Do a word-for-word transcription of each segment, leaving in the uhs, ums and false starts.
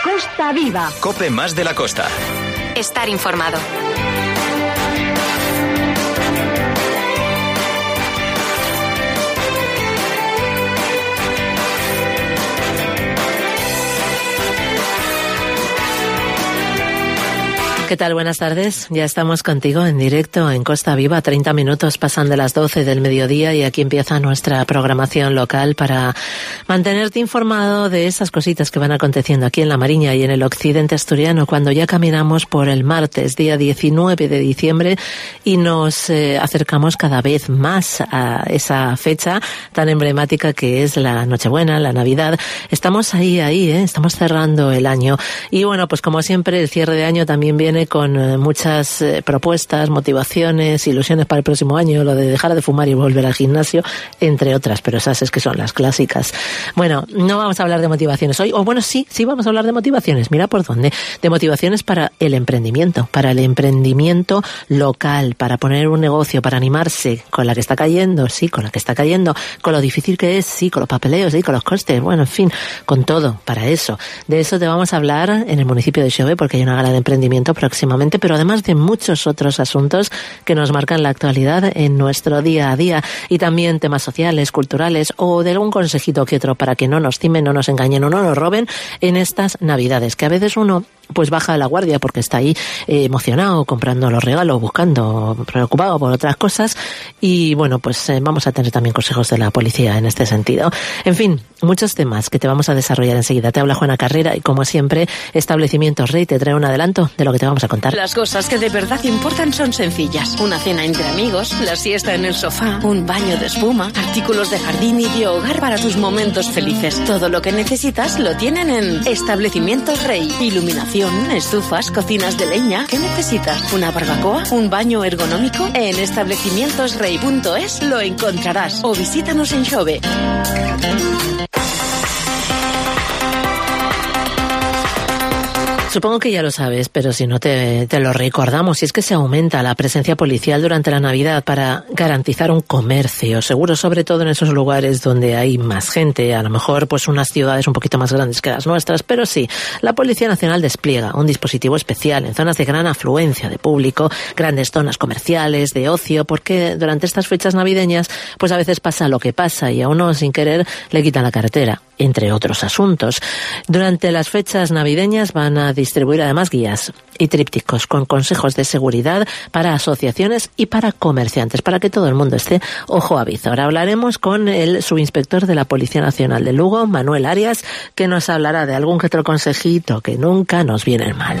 Costa Viva. COPE más de la costa. Estar informado. ¿Qué tal? Buenas tardes. Ya estamos contigo en directo en Costa Viva. treinta minutos pasan de las doce del mediodía y aquí empieza nuestra programación local para mantenerte informado de esas cositas que van aconteciendo aquí en La Mariña y en el occidente asturiano cuando ya caminamos por el martes, día diecinueve de diciembre, y nos eh, acercamos cada vez más a esa fecha tan emblemática que es la Nochebuena, la Navidad. Estamos ahí, ahí, ¿eh? Estamos cerrando el año. Y bueno, pues como siempre, el cierre de año también viene con muchas eh, propuestas, motivaciones, ilusiones para el próximo año, lo de dejar de fumar y volver al gimnasio, entre otras, pero esas es que son las clásicas. Bueno, no vamos a hablar de motivaciones hoy, o bueno, sí, sí vamos a hablar de motivaciones, mira por dónde, de motivaciones para el emprendimiento, para el emprendimiento local, para poner un negocio, para animarse con la que está cayendo, sí, con la que está cayendo, con lo difícil que es, sí, con los papeleos, sí, con los costes, bueno, en fin, con todo, para eso. De eso te vamos a hablar en el municipio de Xove, porque hay una gala de emprendimiento próximamente, pero además de muchos otros asuntos que nos marcan la actualidad en nuestro día a día, y también temas sociales, culturales o de algún consejito que otro para que no nos timen, no nos engañen o no nos roben en estas Navidades, que a veces uno pues baja la guardia porque está ahí eh, emocionado, comprando los regalos, buscando, preocupado por otras cosas, y bueno, pues eh, vamos a tener también consejos de la policía en este sentido. En fin, muchos temas que te vamos a desarrollar enseguida. Te habla Juana Carrera y como siempre, Establecimientos Rey te trae un adelanto de lo que te vamos a contar. Las cosas que de verdad importan son sencillas. Una cena entre amigos, la siesta en el sofá, un baño de espuma, artículos de jardín y de hogar para tus momentos felices. Todo lo que necesitas lo tienen en Establecimientos Rey. Iluminación, estufas, cocinas de leña. ¿Qué necesitas? ¿Una barbacoa? ¿Un baño ergonómico? En establecimientos rey punto es lo encontrarás. O visítanos en Xove. Supongo que ya lo sabes, pero si no te, te lo recordamos, y es que se aumenta la presencia policial durante la Navidad para garantizar un comercio seguro, sobre todo en esos lugares donde hay más gente, a lo mejor pues unas ciudades un poquito más grandes que las nuestras, pero sí, la Policía Nacional despliega un dispositivo especial en zonas de gran afluencia de público, grandes zonas comerciales, de ocio, porque durante estas fechas navideñas pues a veces pasa lo que pasa y a uno sin querer le quitan la cartera, entre otros asuntos. Durante las fechas navideñas van a distribuir además guías y trípticos con consejos de seguridad para asociaciones y para comerciantes, para que todo el mundo esté ojo a visor. Ahora hablaremos con el subinspector de la Policía Nacional de Lugo, Manuel Arias, que nos hablará de algún que otro consejito que nunca nos viene mal.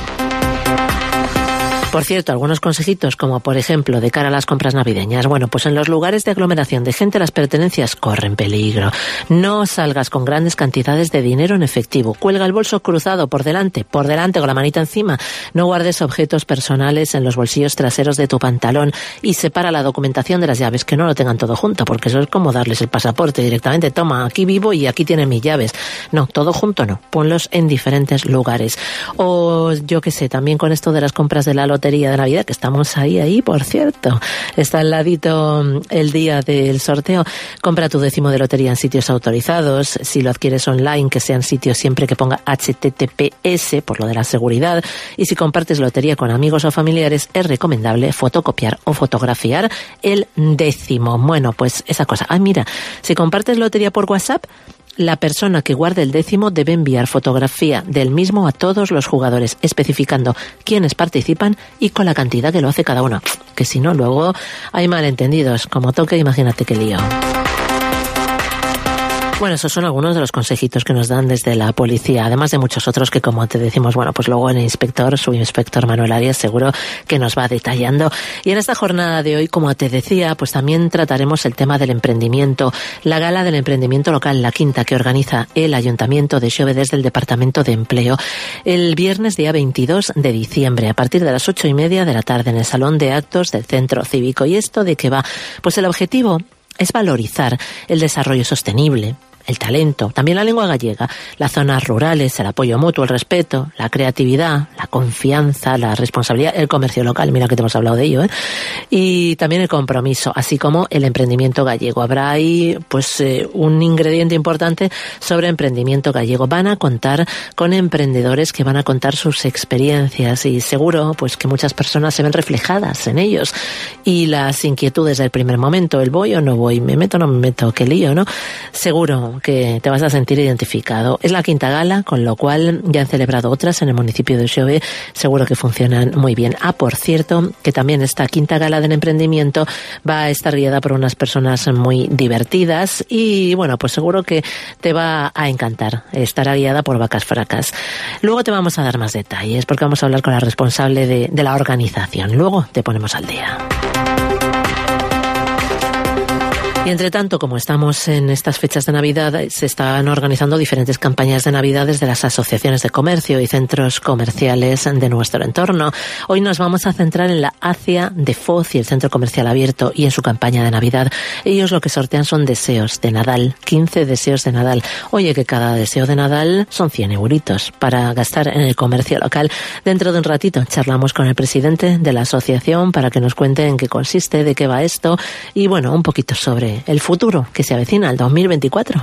Por cierto, algunos consejitos, como por ejemplo de cara a las compras navideñas. Bueno, pues en los lugares de aglomeración de gente las pertenencias corren peligro. No salgas con grandes cantidades de dinero en efectivo. Cuelga el bolso cruzado por delante, por delante con la manita encima. No guardes objetos personales en los bolsillos traseros de tu pantalón y separa la documentación de las llaves, que no lo tengan todo junto, porque eso es como darles el pasaporte directamente. Toma, aquí vivo y aquí tienen mis llaves. No, todo junto no. Ponlos en diferentes lugares. O yo qué sé, también con esto de las compras de la lotería de Navidad, que estamos ahí, ahí, por cierto. Está al ladito el día del sorteo. Compra tu décimo de lotería en sitios autorizados. Si lo adquieres online, que sean sitios siempre que ponga H T T P S, por lo de la seguridad. Y si compartes lotería con amigos o familiares, es recomendable fotocopiar o fotografiar el décimo. Bueno, pues esa cosa. Ah, mira, si compartes lotería por WhatsApp, la persona que guarde el décimo debe enviar fotografía del mismo a todos los jugadores, especificando quiénes participan y con la cantidad que lo hace cada uno. Que si no, luego hay malentendidos. Como toque, imagínate qué lío. Bueno, esos son algunos de los consejitos que nos dan desde la policía, además de muchos otros que, como te decimos, bueno, pues luego el inspector, subinspector Manuel Arias, seguro que nos va detallando. Y en esta jornada de hoy, como te decía, pues también trataremos el tema del emprendimiento, la gala del emprendimiento local, la quinta, que organiza el Ayuntamiento de Xove desde el Departamento de Empleo, el viernes día veintidós de diciembre, a partir de las ocho y media de la tarde, en el Salón de Actos del Centro Cívico. ¿Y esto de qué va? Pues el objetivo es valorizar el desarrollo sostenible, el talento, también la lengua gallega, las zonas rurales, el apoyo mutuo, el respeto, la creatividad, la confianza, la responsabilidad, el comercio local, mira que te hemos hablado de ello, ¿eh? Y también el compromiso, así como el emprendimiento gallego. Habrá ahí pues eh, un ingrediente importante sobre emprendimiento gallego. Van a contar con emprendedores que van a contar sus experiencias y seguro pues que muchas personas se ven reflejadas en ellos y las inquietudes del primer momento, el voy o no voy, me meto o no me meto, qué lío, ¿no? Seguro que te vas a sentir identificado. Es la quinta gala, con lo cual ya han celebrado otras en el municipio de Xove, seguro que funcionan muy bien. Ah, por cierto, que también esta quinta gala del emprendimiento va a estar guiada por unas personas muy divertidas y bueno, pues seguro que te va a encantar. Estará guiada por Vacas Fracas. Luego te vamos a dar más detalles porque vamos a hablar con la responsable de, de la organización. Luego te ponemos al día. Y entre tanto, como estamos en estas fechas de Navidad, se están organizando diferentes campañas de Navidad desde las asociaciones de comercio y centros comerciales de nuestro entorno. Hoy nos vamos a centrar en la ACIA de Foz y el Centro Comercial Abierto y en su campaña de Navidad. Ellos lo que sortean son deseos de Nadal, quince deseos de Nadal. Oye, que cada deseo de Nadal son cien euritos para gastar en el comercio local. Dentro de un ratito charlamos con el presidente de la asociación para que nos cuente en qué consiste, de qué va esto y bueno, un poquito sobre el futuro que se avecina, el dos mil veinticuatro.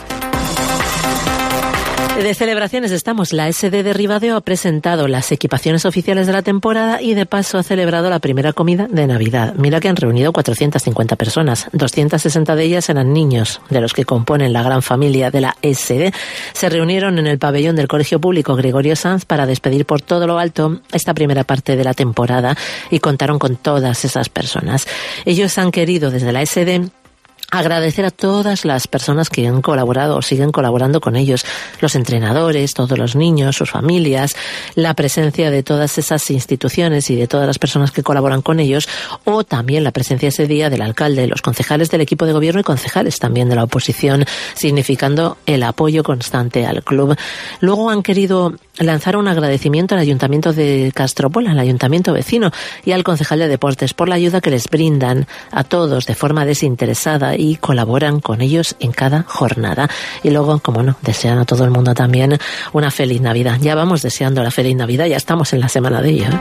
De celebraciones estamos. La S D de Ribadeo ha presentado las equipaciones oficiales de la temporada y de paso ha celebrado la primera comida de Navidad. Mira que han reunido cuatrocientas cincuenta personas, doscientas sesenta de ellas eran niños, de los que componen la gran familia de la S D. Se reunieron en el pabellón del Colegio Público Gregorio Sanz para despedir por todo lo alto esta primera parte de la temporada y contaron con todas esas personas. Ellos han querido desde la S D agradecer a todas las personas que han colaborado o siguen colaborando con ellos, los entrenadores, todos los niños, sus familias, la presencia de todas esas instituciones y de todas las personas que colaboran con ellos, o también la presencia ese día del alcalde, los concejales del equipo de gobierno y concejales también de la oposición, significando el apoyo constante al club. Luego han querido lanzar un agradecimiento al Ayuntamiento de Castropola, al Ayuntamiento vecino y al concejal de Deportes por la ayuda que les brindan a todos de forma desinteresada y colaboran con ellos en cada jornada. Y luego, como no, desean a todo el mundo también una feliz Navidad. Ya vamos deseando la feliz Navidad, ya estamos en la semana de ella, ¿eh?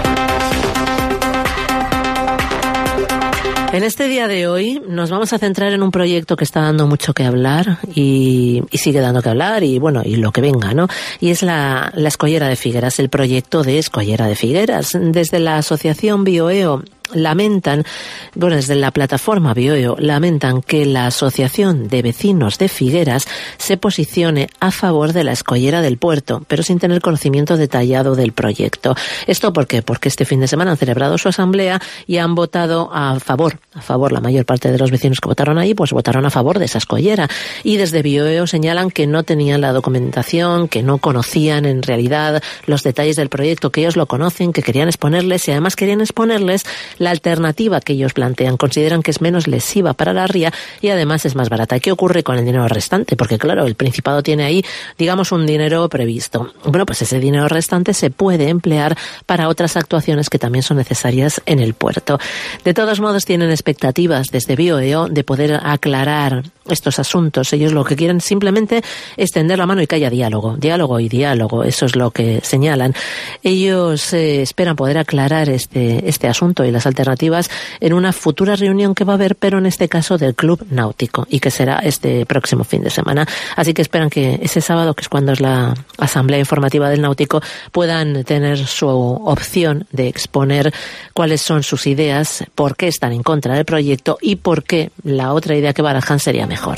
En este día de hoy nos vamos a centrar en un proyecto que está dando mucho que hablar y, y sigue dando que hablar y bueno, y lo que venga, ¿no? Y es la, la Escollera de Figueras, el proyecto de Escollera de Figueras. Desde la asociación Bioeo lamentan, bueno, desde la plataforma Bioeo, lamentan que la Asociación de Vecinos de Figueras se posicione a favor de la escollera del puerto, pero sin tener conocimiento detallado del proyecto. ¿Esto por qué? Porque este fin de semana han celebrado su asamblea y han votado a favor, a favor, la mayor parte de los vecinos que votaron ahí, pues votaron a favor de esa escollera. Y desde Bioeo señalan que no tenían la documentación, que no conocían en realidad los detalles del proyecto, que ellos lo conocen, que querían exponerles y además querían exponerles la alternativa que ellos plantean. Consideran que es menos lesiva para la ría y además es más barata. ¿Qué ocurre con el dinero restante? Porque claro, el Principado tiene ahí, digamos, un dinero previsto. Bueno, pues ese dinero restante se puede emplear para otras actuaciones que también son necesarias en el puerto. De todos modos, tienen expectativas desde Bioeo de poder aclarar estos asuntos. Ellos lo que quieren simplemente es tender la mano y que haya diálogo. Diálogo y diálogo, eso es lo que señalan. Ellos eh, esperan poder aclarar este, este asunto y las alternativas en una futura reunión que va a haber, pero en este caso del Club Náutico, y que será este próximo fin de semana. Así que esperan que ese sábado, que es cuando es la asamblea informativa del Náutico, puedan tener su opción de exponer cuáles son sus ideas, por qué están en contra del proyecto y por qué la otra idea que barajan sería mejor.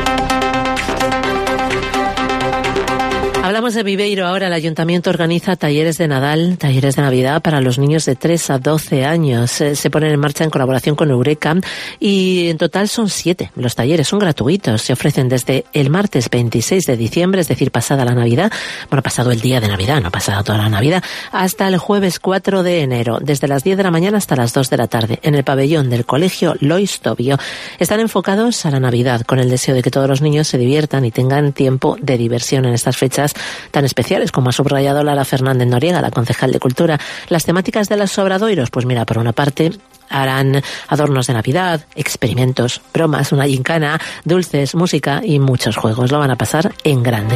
Hablamos de Viveiro ahora. El Ayuntamiento organiza talleres de Nadal, talleres de Navidad para los niños de tres a doce años. Se ponen en marcha en colaboración con Eureka y en total son siete. Los talleres son gratuitos. Se ofrecen desde el martes veintiséis de diciembre, es decir, pasada la Navidad, bueno, pasado el día de Navidad, no pasada toda la Navidad, hasta el jueves cuatro de enero, desde las diez de la mañana hasta las dos de la tarde, en el pabellón del Colegio Lois Tobio. Están enfocados a la Navidad, con el deseo de que todos los niños se diviertan y tengan tiempo de diversión en estas fechas tan especiales, como ha subrayado Lara Fernández Noriega, la concejal de Cultura. Las temáticas de los obradoiros, pues mira, por una parte Harán adornos de Navidad, experimentos, bromas, una gincana, dulces, música y muchos juegos. Lo van a pasar en grande.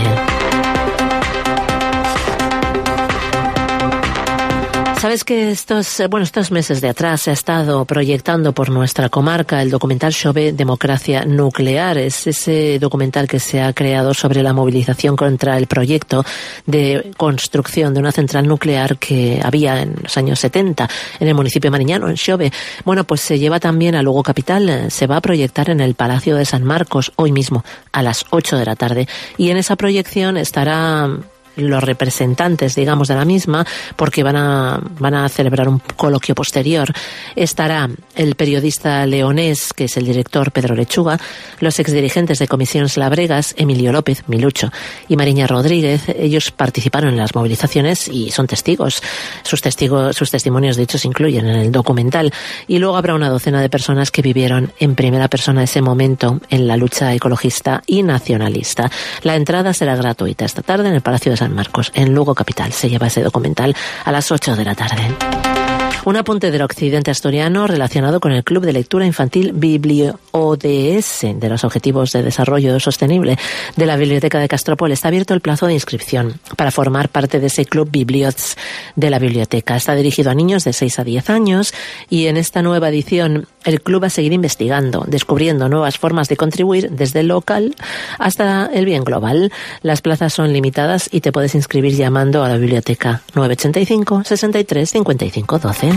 Sabes que estos, bueno, estos meses de atrás se ha estado proyectando por nuestra comarca el documental Xove Democracia Nuclear. Es ese documental que se ha creado sobre la movilización contra el proyecto de construcción de una central nuclear que había en los años setenta en el municipio mariñano, en Xove. Bueno, pues se lleva también a Lugo Capital. Se va a proyectar en el Palacio de San Marcos hoy mismo a las ocho de la tarde. Y en esa proyección estará los representantes, digamos, de la misma, porque van a van a celebrar un coloquio posterior. Estará el periodista leonés, que es el director Pedro Lechuga, los exdirigentes de Comisiones Labregas, Emilio López, Milucho, y Mariña Rodríguez. Ellos participaron en las movilizaciones y son testigos. Sus testigos, sus testimonios, de hecho, se incluyen en el documental. Y luego habrá una docena de personas que vivieron en primera persona ese momento en la lucha ecologista y nacionalista. La entrada será gratuita esta tarde en el Palacio de San Marcos, en Lugo Capital. Se lleva ese documental a las ocho de la tarde. Un apunte del occidente asturiano relacionado con el Club de Lectura Infantil BiblioODS de los Objetivos de Desarrollo Sostenible de la Biblioteca de Castropol. Está abierto el plazo de inscripción para formar parte de ese Club Bibliots de la biblioteca. Está dirigido a niños de seis a diez años y en esta nueva edición el club va a seguir investigando, descubriendo nuevas formas de contribuir desde el local hasta el bien global. Las plazas son limitadas y te puedes inscribir llamando a la biblioteca nueve ochenta y cinco, sesenta y tres, cincuenta y cinco, doce.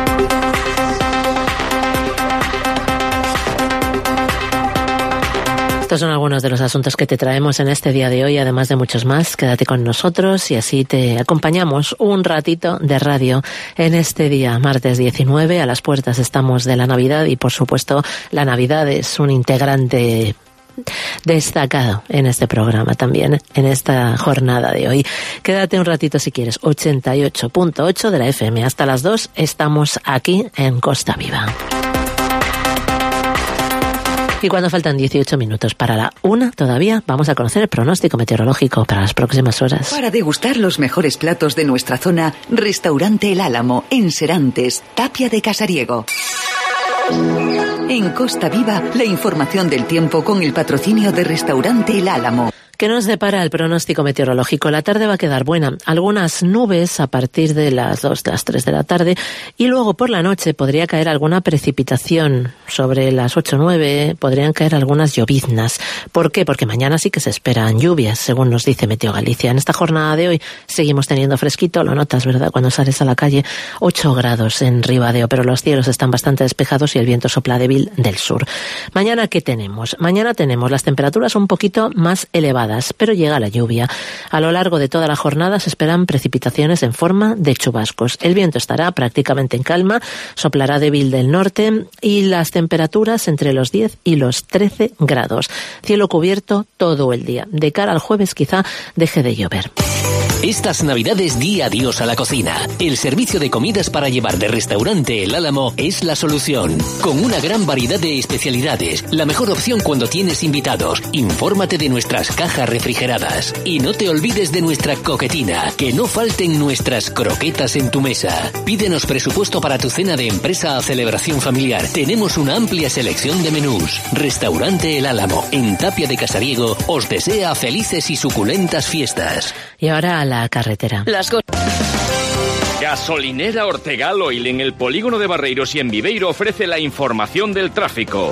Estos son algunos de los asuntos que te traemos en este día de hoy, además de muchos más. Quédate con nosotros y así te acompañamos un ratito de radio en este día, martes diecinueve. A las puertas estamos de la Navidad y, por supuesto, la Navidad es un integrante destacado en este programa también, en esta jornada de hoy. Quédate un ratito si quieres. ochenta y ocho punto ocho de la F M. Hasta las dos estamos aquí en Costa Viva. Y cuando faltan dieciocho minutos para la una, todavía vamos a conocer el pronóstico meteorológico para las próximas horas. Para degustar los mejores platos de nuestra zona, Restaurante El Álamo, en Serantes, Tapia de Casariego. En Costa Viva, la información del tiempo con el patrocinio de Restaurante El Álamo. ¿Qué nos depara el pronóstico meteorológico? La tarde va a quedar buena. Algunas nubes a partir de las dos, las tres de la tarde y luego por la noche podría caer alguna precipitación. Sobre las ocho o nueve podrían caer algunas lloviznas. ¿Por qué? Porque mañana sí que se esperan lluvias, según nos dice Meteo Galicia. En esta jornada de hoy seguimos teniendo fresquito, lo notas, ¿verdad? Cuando sales a la calle, ocho grados en Ribadeo, pero los cielos están bastante despejados y el viento sopla débil del sur. Mañana, ¿qué tenemos? Mañana tenemos las temperaturas un poquito más elevadas, pero llega la lluvia. A lo largo de toda la jornada se esperan precipitaciones en forma de chubascos. El viento estará prácticamente en calma, soplará débil del norte y las temperaturas entre los diez y los trece grados. Cielo cubierto todo el día. De cara al jueves quizá deje de llover. Estas Navidades di adiós a la cocina. El servicio de comidas para llevar de Restaurante El Álamo es la solución. Con una gran variedad de especialidades, la mejor opción cuando tienes invitados. Infórmate de nuestras cajas refrigeradas. Y no te olvides de nuestra coquetina, que no falten nuestras croquetas en tu mesa. Pídenos presupuesto para tu cena de empresa o celebración familiar. Tenemos una amplia selección de menús. Restaurante El Álamo, en Tapia de Casariego, os desea felices y suculentas fiestas. Y ahora a la carretera. Las go- Gasolinera Ortegal Oil en el polígono de Barreiros y en Viveiro ofrece la información del tráfico.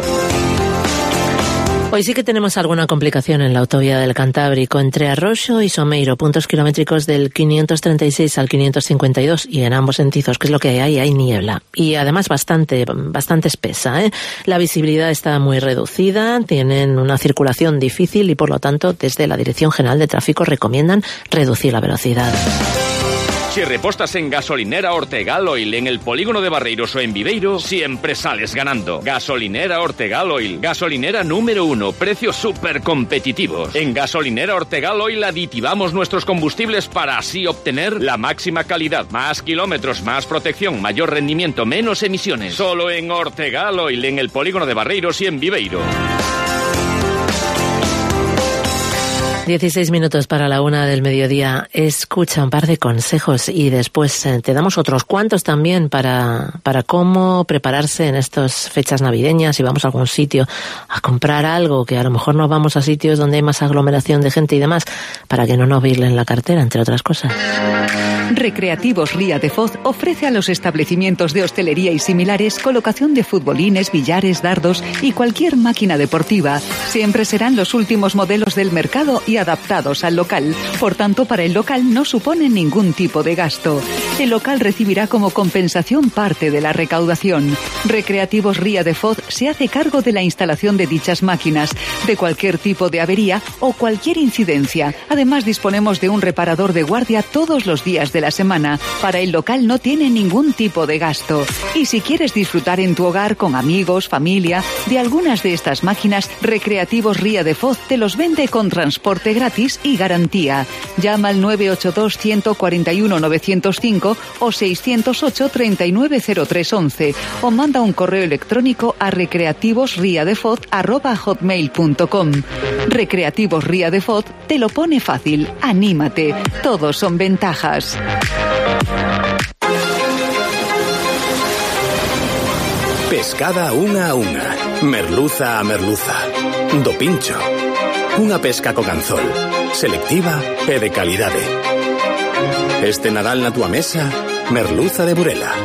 Hoy sí que tenemos alguna complicación en la autovía del Cantábrico entre Arroxo y Someiro, puntos kilométricos del quinientos treinta y seis al quinientos cincuenta y dos y en ambos sentidos, que es lo que hay, hay niebla y además bastante, bastante espesa, ¿eh? La visibilidad está muy reducida, tienen una circulación difícil y por lo tanto desde la Dirección General de Tráfico recomiendan reducir la velocidad. Si repostas en Gasolinera Ortegal Oil en el polígono de Barreiros o en Viveiro, siempre sales ganando. Gasolinera Ortegal Oil, gasolinera número uno, precios súper competitivos. En Gasolinera Ortegal Oil aditivamos nuestros combustibles para así obtener la máxima calidad, más kilómetros, más protección, mayor rendimiento, menos emisiones. Solo en Ortegal Oil en el polígono de Barreiros y en Viveiro. dieciséis minutos para la una del mediodía. Escucha un par de consejos y después eh, te damos otros cuantos también para, para cómo prepararse en estas fechas navideñas. Si vamos a algún sitio a comprar algo, que a lo mejor no vamos a sitios donde hay más aglomeración de gente y demás, para que no nos virlen la cartera, entre otras cosas. Recreativos Ría de Foz ofrece a los establecimientos de hostelería y similares colocación de futbolines, billares, dardos y cualquier máquina deportiva. Siempre serán los últimos modelos del mercado y adaptados al local. Por tanto, para el local no suponen ningún tipo de gasto. El local recibirá como compensación parte de la recaudación. Recreativos Ría de Foz se hace cargo de la instalación de dichas máquinas, de cualquier tipo de avería o cualquier incidencia. Además, disponemos de un reparador de guardia todos los días de la semana. Para el local no tiene ningún tipo de gasto. Y si quieres disfrutar en tu hogar con amigos, familia, de algunas de estas máquinas, Recreativos Ría de Foz te los vende con transporte gratis y garantía. Llama al nueve ocho dos, uno cuatro uno, nueve cero cinco o seiscientos ocho, treinta y nueve cero tres once o manda un correo electrónico a recreativosriadefoz arroba hotmail punto com. Recreativos Ría de Foz te lo pone fácil. Anímate. Todos son ventajas. Pescada unha a unha, merluza a merluza, do pincho. Unha pesca co ganzol, selectiva e de calidade. Este Nadal na túa mesa, merluza de Burela.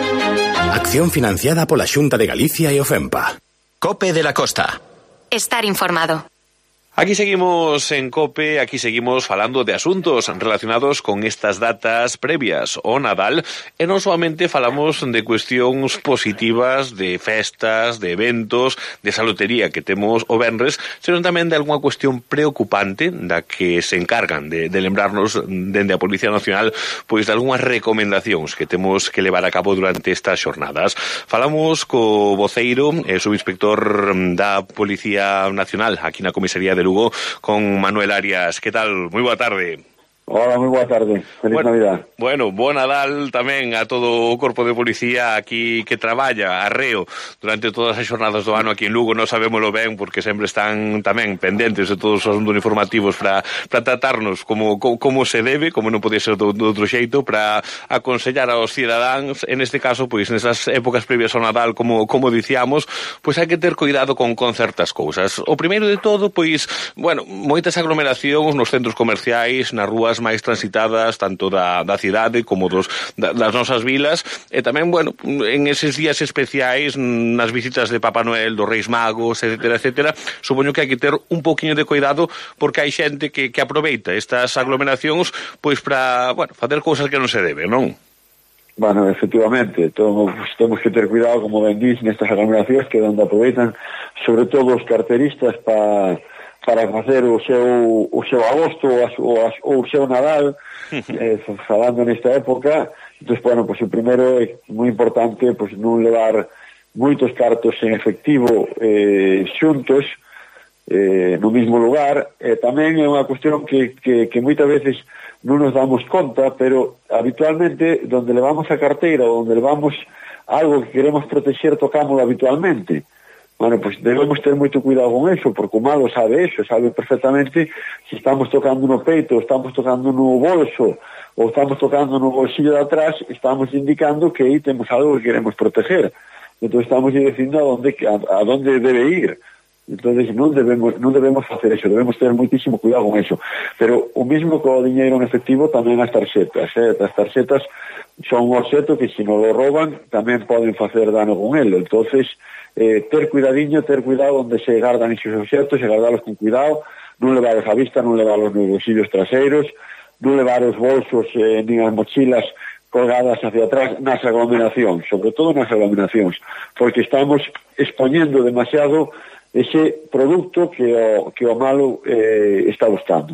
Acción financiada pola Xunta de Galicia e o FEMPA. Cope de la Costa. Estar informado. Aquí seguimos en COPE, aquí seguimos falando de asuntos relacionados con estas datas previas ao Nadal e non solamente falamos de cuestións positivas, de festas, de eventos, de esa lotería que temos o venres, senón tamén de algunha cuestión preocupante da que se encargan de, de lembrarnos dende a Policía Nacional pois de algunhas recomendacións que temos que levar a cabo durante estas xornadas. Falamos co voceiro e subinspector da Policía Nacional aquí na Comisaría de Lugo, con Manuel Arias. ¿Qué tal? Muy boa tarde. Hola, moi boa tarde. Feliz bueno, Navidad. Bueno, bo Nadal tamén a todo o corpo de policía aquí que traballa arreo durante todas as xornadas do ano aquí en Lugo. Non sabémolo ben porque sempre están tamén pendentes de todos os asuntos informativos para para tratarnos como, como como se debe, como non podía ser do, do outro xeito, para aconsellar aos cidadáns, en este caso, pois nesas épocas previas ao Nadal, como como dicíamos, pois hai que ter cuidado con, con certas cousas. O primeiro de todo, pois, bueno, moitas aglomeracións nos centros comerciais, nas rúas máis transitadas tanto da, da cidade como dos, da, das nosas vilas e tamén, bueno, en eses días especiais nas visitas de Papá Noel, dos Reis Magos, etcétera, etcétera, supoño que hai que ter un poquinho de cuidado porque hai xente que, que aproveita estas aglomeracións pois para, bueno, facer cousas que non se debe, non? Bueno, efectivamente, temos, temos que ter cuidado, como ben dís, nestas aglomeracións que onde aproveitan sobre todo os carteristas para para facer o seu, o seu agosto ou, as, ou o seu Nadal, eh, falando nesta época. Entón, bueno, pues, o primeiro é moi importante pues, non levar moitos cartos en efectivo eh, xuntos eh, no mismo lugar. E tamén é unha cuestión que, que, que moitas veces non nos damos conta, pero habitualmente donde levamos a carteira ou donde levamos algo que queremos protexer, tocámoslo habitualmente. Bueno, pues debemos ter moito cuidado con eso, porque o malo sabe eso, sabe perfectamente se estamos tocando no peito, estamos tocando no bolso, ou estamos tocando no bolsillo de atrás, estamos indicando que aí temos algo que queremos proteger. Entón estamos dicindo a donde, a, a donde debe ir. Entón non debemos, non debemos facer eso, debemos ter moitísimo cuidado con eso. Pero o mismo co diñeiro en efectivo tamén as tarxetas. Eh? As tarxetas son un obxeto que se non lo roban tamén poden facer dano con ele. Entonces, Eh, ter cuidadiño, ter cuidado onde se gardan esos obxectos, e gardalos con cuidado, non levaros a vista, non levaros nos bolsillos traseiros, non levar os bolsos eh, nin as mochilas colgadas hacia atrás nas aglomeracións, sobre todo nas aglomeracións, porque estamos expoñendo demasiado ese producto que o, que o malo eh, está buscando.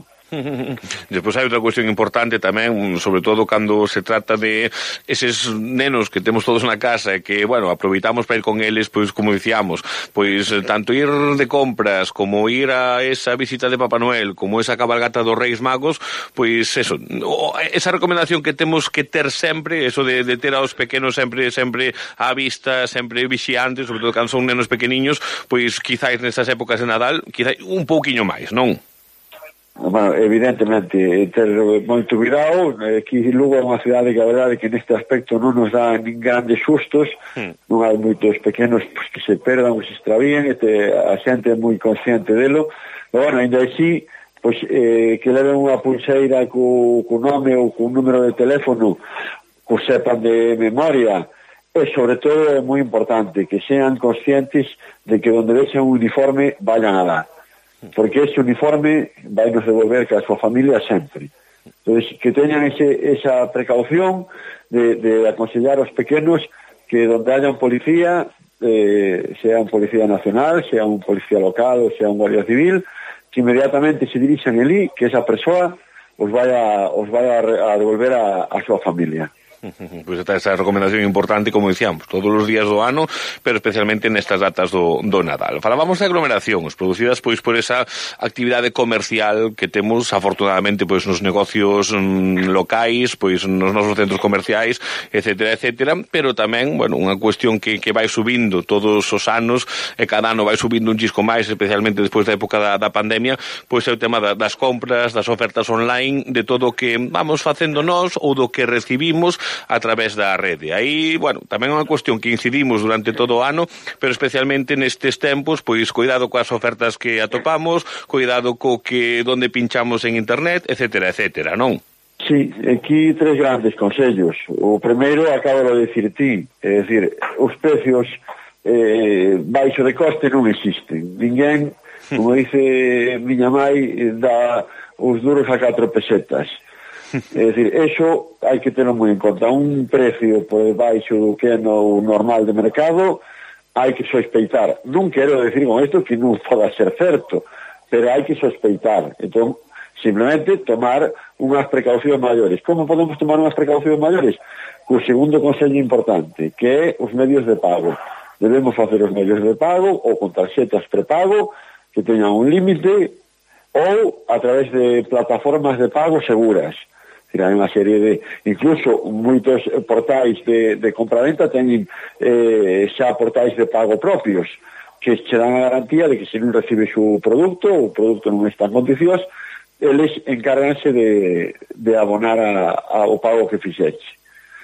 Despois hai outra cuestión importante tamén, sobre todo cando se trata de eses nenos que temos todos na casa e que, bueno, aproveitamos para ir con eles, pois, como dicíamos, pois, tanto ir de compras como ir a esa visita de Papá Noel como esa cabalgata dos Reis Magos, pois, eso, esa recomendación que temos que ter sempre, eso de, de ter aos pequenos sempre sempre á vista, sempre vixiantes, sobre todo cando son nenos pequeniños, pois, quizáis nesas épocas de Nadal, quizáis un pouquiño máis, non? bueno, evidentemente ter moito cuidado. Aquí Lugo é unha cidade que a verdade que neste aspecto non nos dá nin grandes sustos, mm. non hai moitos pequenos pues, que se perdan ou se extravían, e te, a xente é moi consciente delo, pero bueno, ainda así pues, eh, que leven unha pulseira co, co nome ou co número de teléfono que sepan de memoria. E, sobre todo, é moi importante que sean conscientes de que donde vexan un uniforme vayan a dar. Porque ese uniforme vai nos devolver que a súa familia sempre. Entón, que teñan ese, esa precaución de, de aconsellar aos pequenos que donde haya un policía, eh, sea un policía nacional, sea un policía local ou sea un guardia civil, que inmediatamente se dirixan elí, que esa persoa os vai a, os vai a, a devolver a, a súa familia. Pois está esa recomendación importante, como dicíamos, todos os días do ano, pero especialmente nestas datas do, do Nadal. Falábamos de aglomeracións producidas pois por esa actividade comercial que temos, afortunadamente, pois nos negocios mm, locais, pois nos nosos centros comerciais, etcétera, etcétera, pero tamén, bueno, unha cuestión que, que vai subindo todos os anos, e cada ano vai subindo un chisco máis, especialmente despois da época da, da pandemia, pois é o tema da, das compras, das ofertas online, de todo o que vamos facendo nós ou do que recibimos a través da rede. Aí, bueno, tamén é unha cuestión que incidimos durante todo o ano, pero especialmente nestes tempos, pois cuidado coas ofertas que atopamos, cuidado co que donde pinchamos en internet, etcétera, etcétera, non? Sí, aquí tres grandes consellos. O primeiro, acabo de dicir ti, é dicir, os precios eh, baixo de coste non existen. Ninguén, como dice miña mai, dá os duros a catro pesetas. É dicir, eso hai que terlo moi en conta. Un precio por baixo do que é no normal de mercado hai que sospeitar. Non quero decir con isto que non poda ser certo, pero hai que sospeitar. Entón, simplemente tomar unhas precaucións maiores. Como podemos tomar unhas precaucións maiores? O segundo consello importante, que é os medios de pago. Debemos facer os medios de pago ou con tarxetas prepago que teñan un límite, ou a través de plataformas de pago seguras. Hai unha serie de, incluso moitos portais de, de compraventa teñen eh, xa portais de pago propios que che dan a garantía de que se non recibes o produto, o produto non está en condicións, eles encárganse de, de abonar a, a, o pago que fixeche.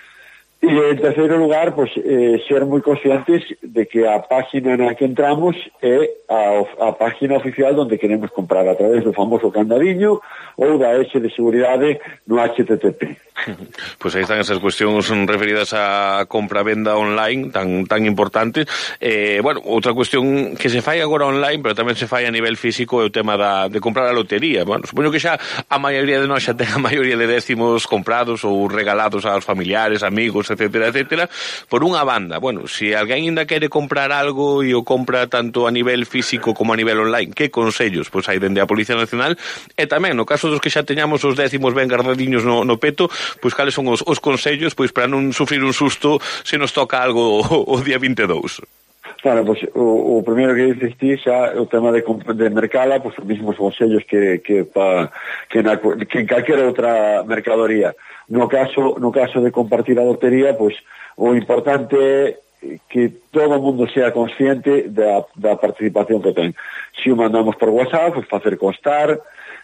E en terceiro lugar, pues, eh, ser moi conscientes de que a página na que entramos é a, a página oficial onde queremos comprar a través do famoso candadiño ou da S de seguridade no H T T P. Pois aí están esas cuestións referidas á compra-venda online tan tan importantes. Eh, bueno, outra cuestión que se fai agora online, pero tamén se fai a nivel físico, é o tema da, de comprar a lotería. Bueno, supoño que xa a maioría de nós xa ten a maioría de décimos comprados ou regalados aos familiares, amigos, etcétera, etcétera. Por unha banda, bueno, se alguén ainda quere comprar algo e o compra tanto a nivel físico como a nivel online, que consellos pois hai dende a Policía Nacional? E tamén, no caso dos que xa teñamos os décimos ben guardadiños no, no peto, pois cales son os, os consellos pois para non sufrir un susto se nos toca algo o, o día vinte e dous? Claro, pois o, o primeiro que dices ti xa o tema de, de mercala, pois os mismos consellos que que, pa, que, na, que en calquera outra mercadoría. No caso no caso de compartir a lotería, pois o importante é que todo o mundo sea consciente da, da participación que ten. Se o mandamos por WhatsApp, pois facer constar.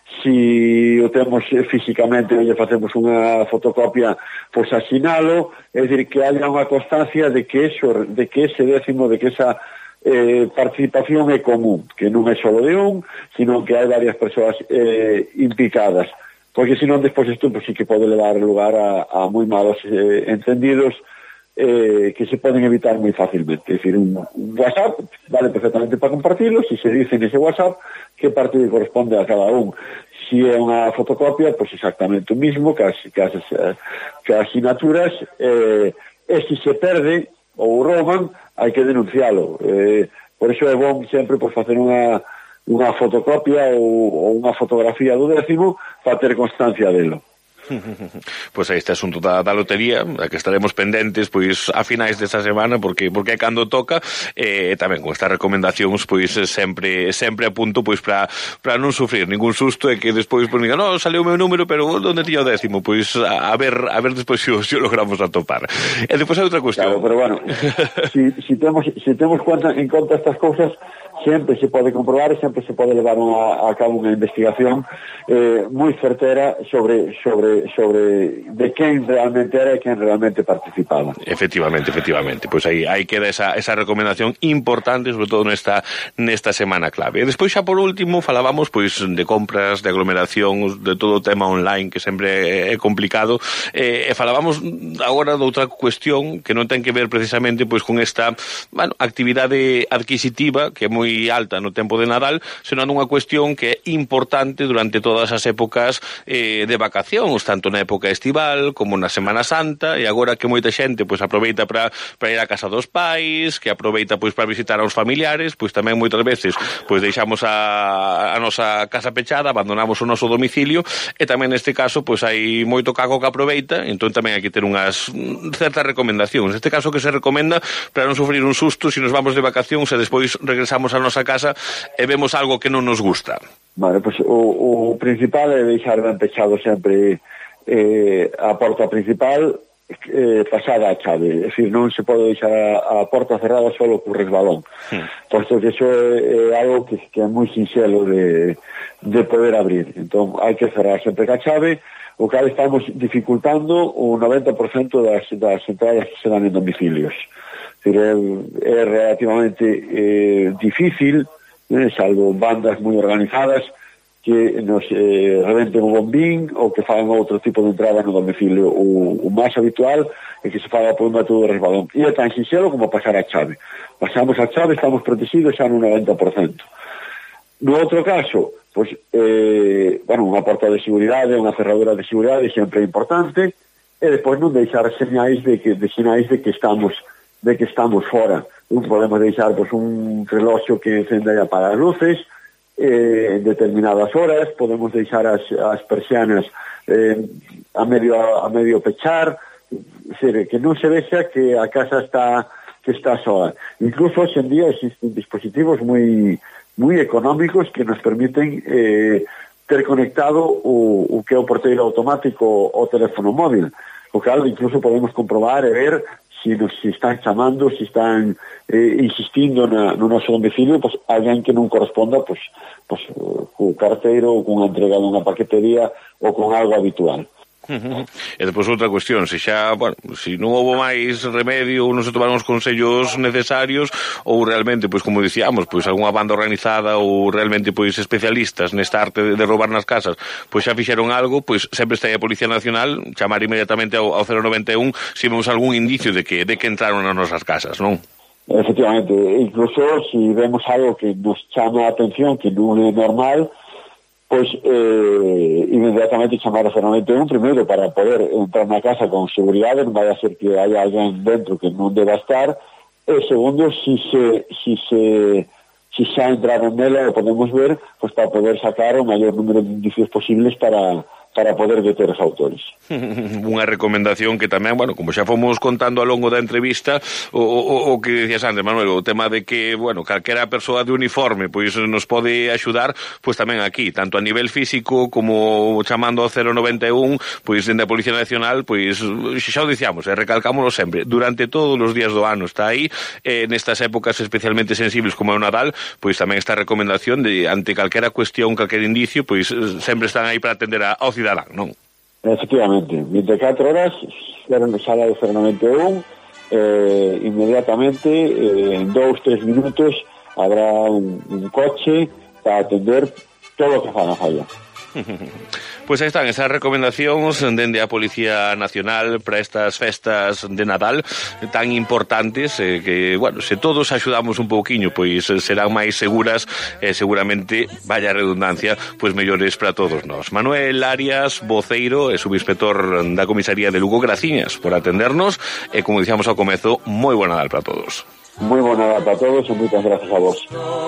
Si o temos físicamente e facemos unha fotocopia, pois asinalo, é dicir, que haya unha constancia de que eso, de que ese décimo, de que esa eh, participación é común, que non é só de un, sino que hai varias persoas eh, implicadas, porque senón despois isto pues, sí que pode levar lugar a, a moi malos eh, entendidos eh, que se poden evitar moi facilmente. É dicir, un, un WhatsApp vale perfectamente para compartirlo, si se dice nese WhatsApp que parte corresponde a cada un. Si é unha fotocopia, pois exactamente o mismo que as, que as, que as asignaturas, eh, e se se perde ou rouban, hai que denuncialo. Eh, por iso é bom sempre pois, facer unha, unha fotocopia ou, ou unha fotografía do décimo para ter constancia delo. Pois aí este asunto da, da lotería, a que estaremos pendentes pois a finais desta semana, porque porque é cando toca, e eh, tamén con estas recomendacións pois sempre sempre a punto pois para para non sufrir ningún susto e que despois pois diga, "No, saliu o meu número, pero onde tiña o décimo?" Pois a, a ver a ver despois se si, si o logramos atopar. E despois hai outra cuestión. Claro, pero bueno, si si temos si temos cuenta, en conta estas cousas, sempre se pode comprobar e sempre se pode levar a, a cabo unha investigación eh, moi certera sobre, sobre, sobre de quen realmente era e quen realmente participaba. Efectivamente, efectivamente, pois pues aí, aí queda esa, esa recomendación importante, sobre todo nesta, nesta semana clave. E despois xa por último falábamos pois de compras, de aglomeracións, de todo o tema online que sempre é complicado, e, e falábamos agora de outra cuestión que non ten que ver precisamente pois con esta, bueno, actividade adquisitiva que é moi alta no tempo de Nadal, senón unha cuestión que é importante durante todas as épocas eh, de vacacións, tanto na época estival como na Semana Santa, e agora que moita xente pois aproveita para para ir á casa dos pais, que aproveita pois para visitar aos familiares, pois tamén moitas veces pois deixamos a, a nosa casa pechada, abandonamos o noso domicilio, e tamén neste caso pois hai moito caco que aproveita, entón tamén hai que ter unhas certas recomendacións. Neste caso que se recomenda para non sufrir un susto se nos vamos de vacacións e despois regresamos a nosa casa e vemos algo que non nos gusta. Vale, pois o, o principal é deixar ben pechado sempre eh, a porta principal eh, pasada a chave, é dicir, non se pode deixar a, a porta cerrada solo co resbalón, hmm. posto que iso é, é algo que, que é moi sinxelo de, de poder abrir, entón hai que cerrar sempre ca chave, o que estamos dificultando o noventa por cento das, das entradas que se dan en domicilios. É, é relativamente eh, difícil, eh, salvo bandas moi organizadas que nos eh, rebenten o bombín ou que fagan outro tipo de entrada no domicilio. O, o máis habitual é que se faga por un método de resbalón. E é tan sincero como pasar a chave. Pasamos a chave, estamos protegidos xa no noventa por cento. No outro caso, pois, eh, bueno, unha porta de seguridade, unha cerradura de seguridade sempre é importante, e depois non deixar señais de que, de sinais de que estamos de que estamos fora. Non podemos deixar pois, un reloxo que encenda e apaga as luces eh, en determinadas horas, podemos deixar as, as persianas eh, a medio a medio pechar, ser, que non se vexa que a casa está que está soa. Incluso hoxe en día existen dispositivos moi moi económicos que nos permiten eh, ter conectado o, o que é o porteiro automático o teléfono móvil, o cal incluso podemos comprobar e ver si nos si están chamando, si están eh, insistindo na, no noso domicilio, pues, alguén que non corresponda pues, pues, co carteiro ou cunha entrega dunha paquetería ou con algo habitual. E depois outra cuestión, se xa, bueno, se non houve máis remedio ou non se tomaron os consellos necesarios ou realmente, pois como dicíamos, pois algunha banda organizada ou realmente pois especialistas nesta arte de, de roubar nas casas, pois xa fixeron algo, pois sempre está aí a Policía Nacional chamar inmediatamente ao, ao cero noventa e un se vemos algún indicio de que de que entraron nas nosas casas, non? Efectivamente, incluso se vemos algo que nos chama a atención que non é normal, pois eh, inmediatamente chamar a cero noventa e un primeiro para poder entrar na casa con seguridade, non vai a ser que haya alguén dentro que non deba estar, e segundo, si se si se si xa entraron nela, podemos ver, pois para poder sacar o maior número de indicios posibles para para poder deter os autores. Unha recomendación que tamén, bueno, como xa fomos contando ao longo da entrevista, o, o, o que decías antes, Manuel, o tema de que, bueno, calquera persoa de uniforme, pois nos pode axudar, pois tamén aquí, tanto a nivel físico como chamando ao cero noventa e un, pois dende a Policía Nacional, pois xa o dicíamos, e recalcámoslo sempre, durante todos os días do ano está aí, eh, nestas épocas especialmente sensibles como é o Nadal, pois tamén esta recomendación de, ante calquera cuestión, calquer indicio, pois sempre están aí para atender ao cidadán, non? Efectivamente, vinte e catro horas sala do cero noventa e un, eh, inmediatamente eh, en dous, tres minutos habrá un, un coche para atender todo o que faga falla. Pois aí están esas recomendacións dende a Policía Nacional para estas festas de Nadal tan importantes eh, que, bueno, se todos axudamos un pouquiño, pois serán máis seguras e eh, seguramente, vaya redundancia, pois mellores para todos nós. Manuel Arias, voceiro e subinspector da Comisaría de Lugo, graciñas por atendernos e, como dicíamos ao comezo, moi bo Nadal para todos. Moi bo Nadal para todos e moitas gracias a vos.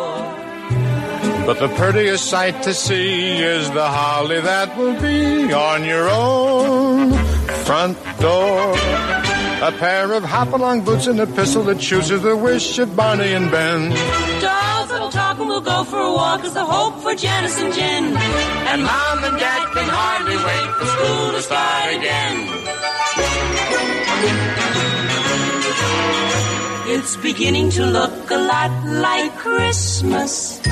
But the prettiest sight to see is the holly that will be on your own front door. A pair of hop-along boots and a pistol that chooses the wish of Barney and Ben. Dolls that'll talk and we'll go for a walk is the hope for Janice and Jen. And Mom and Dad can hardly wait for school to start again. In It's beginning to look a lot like Christmas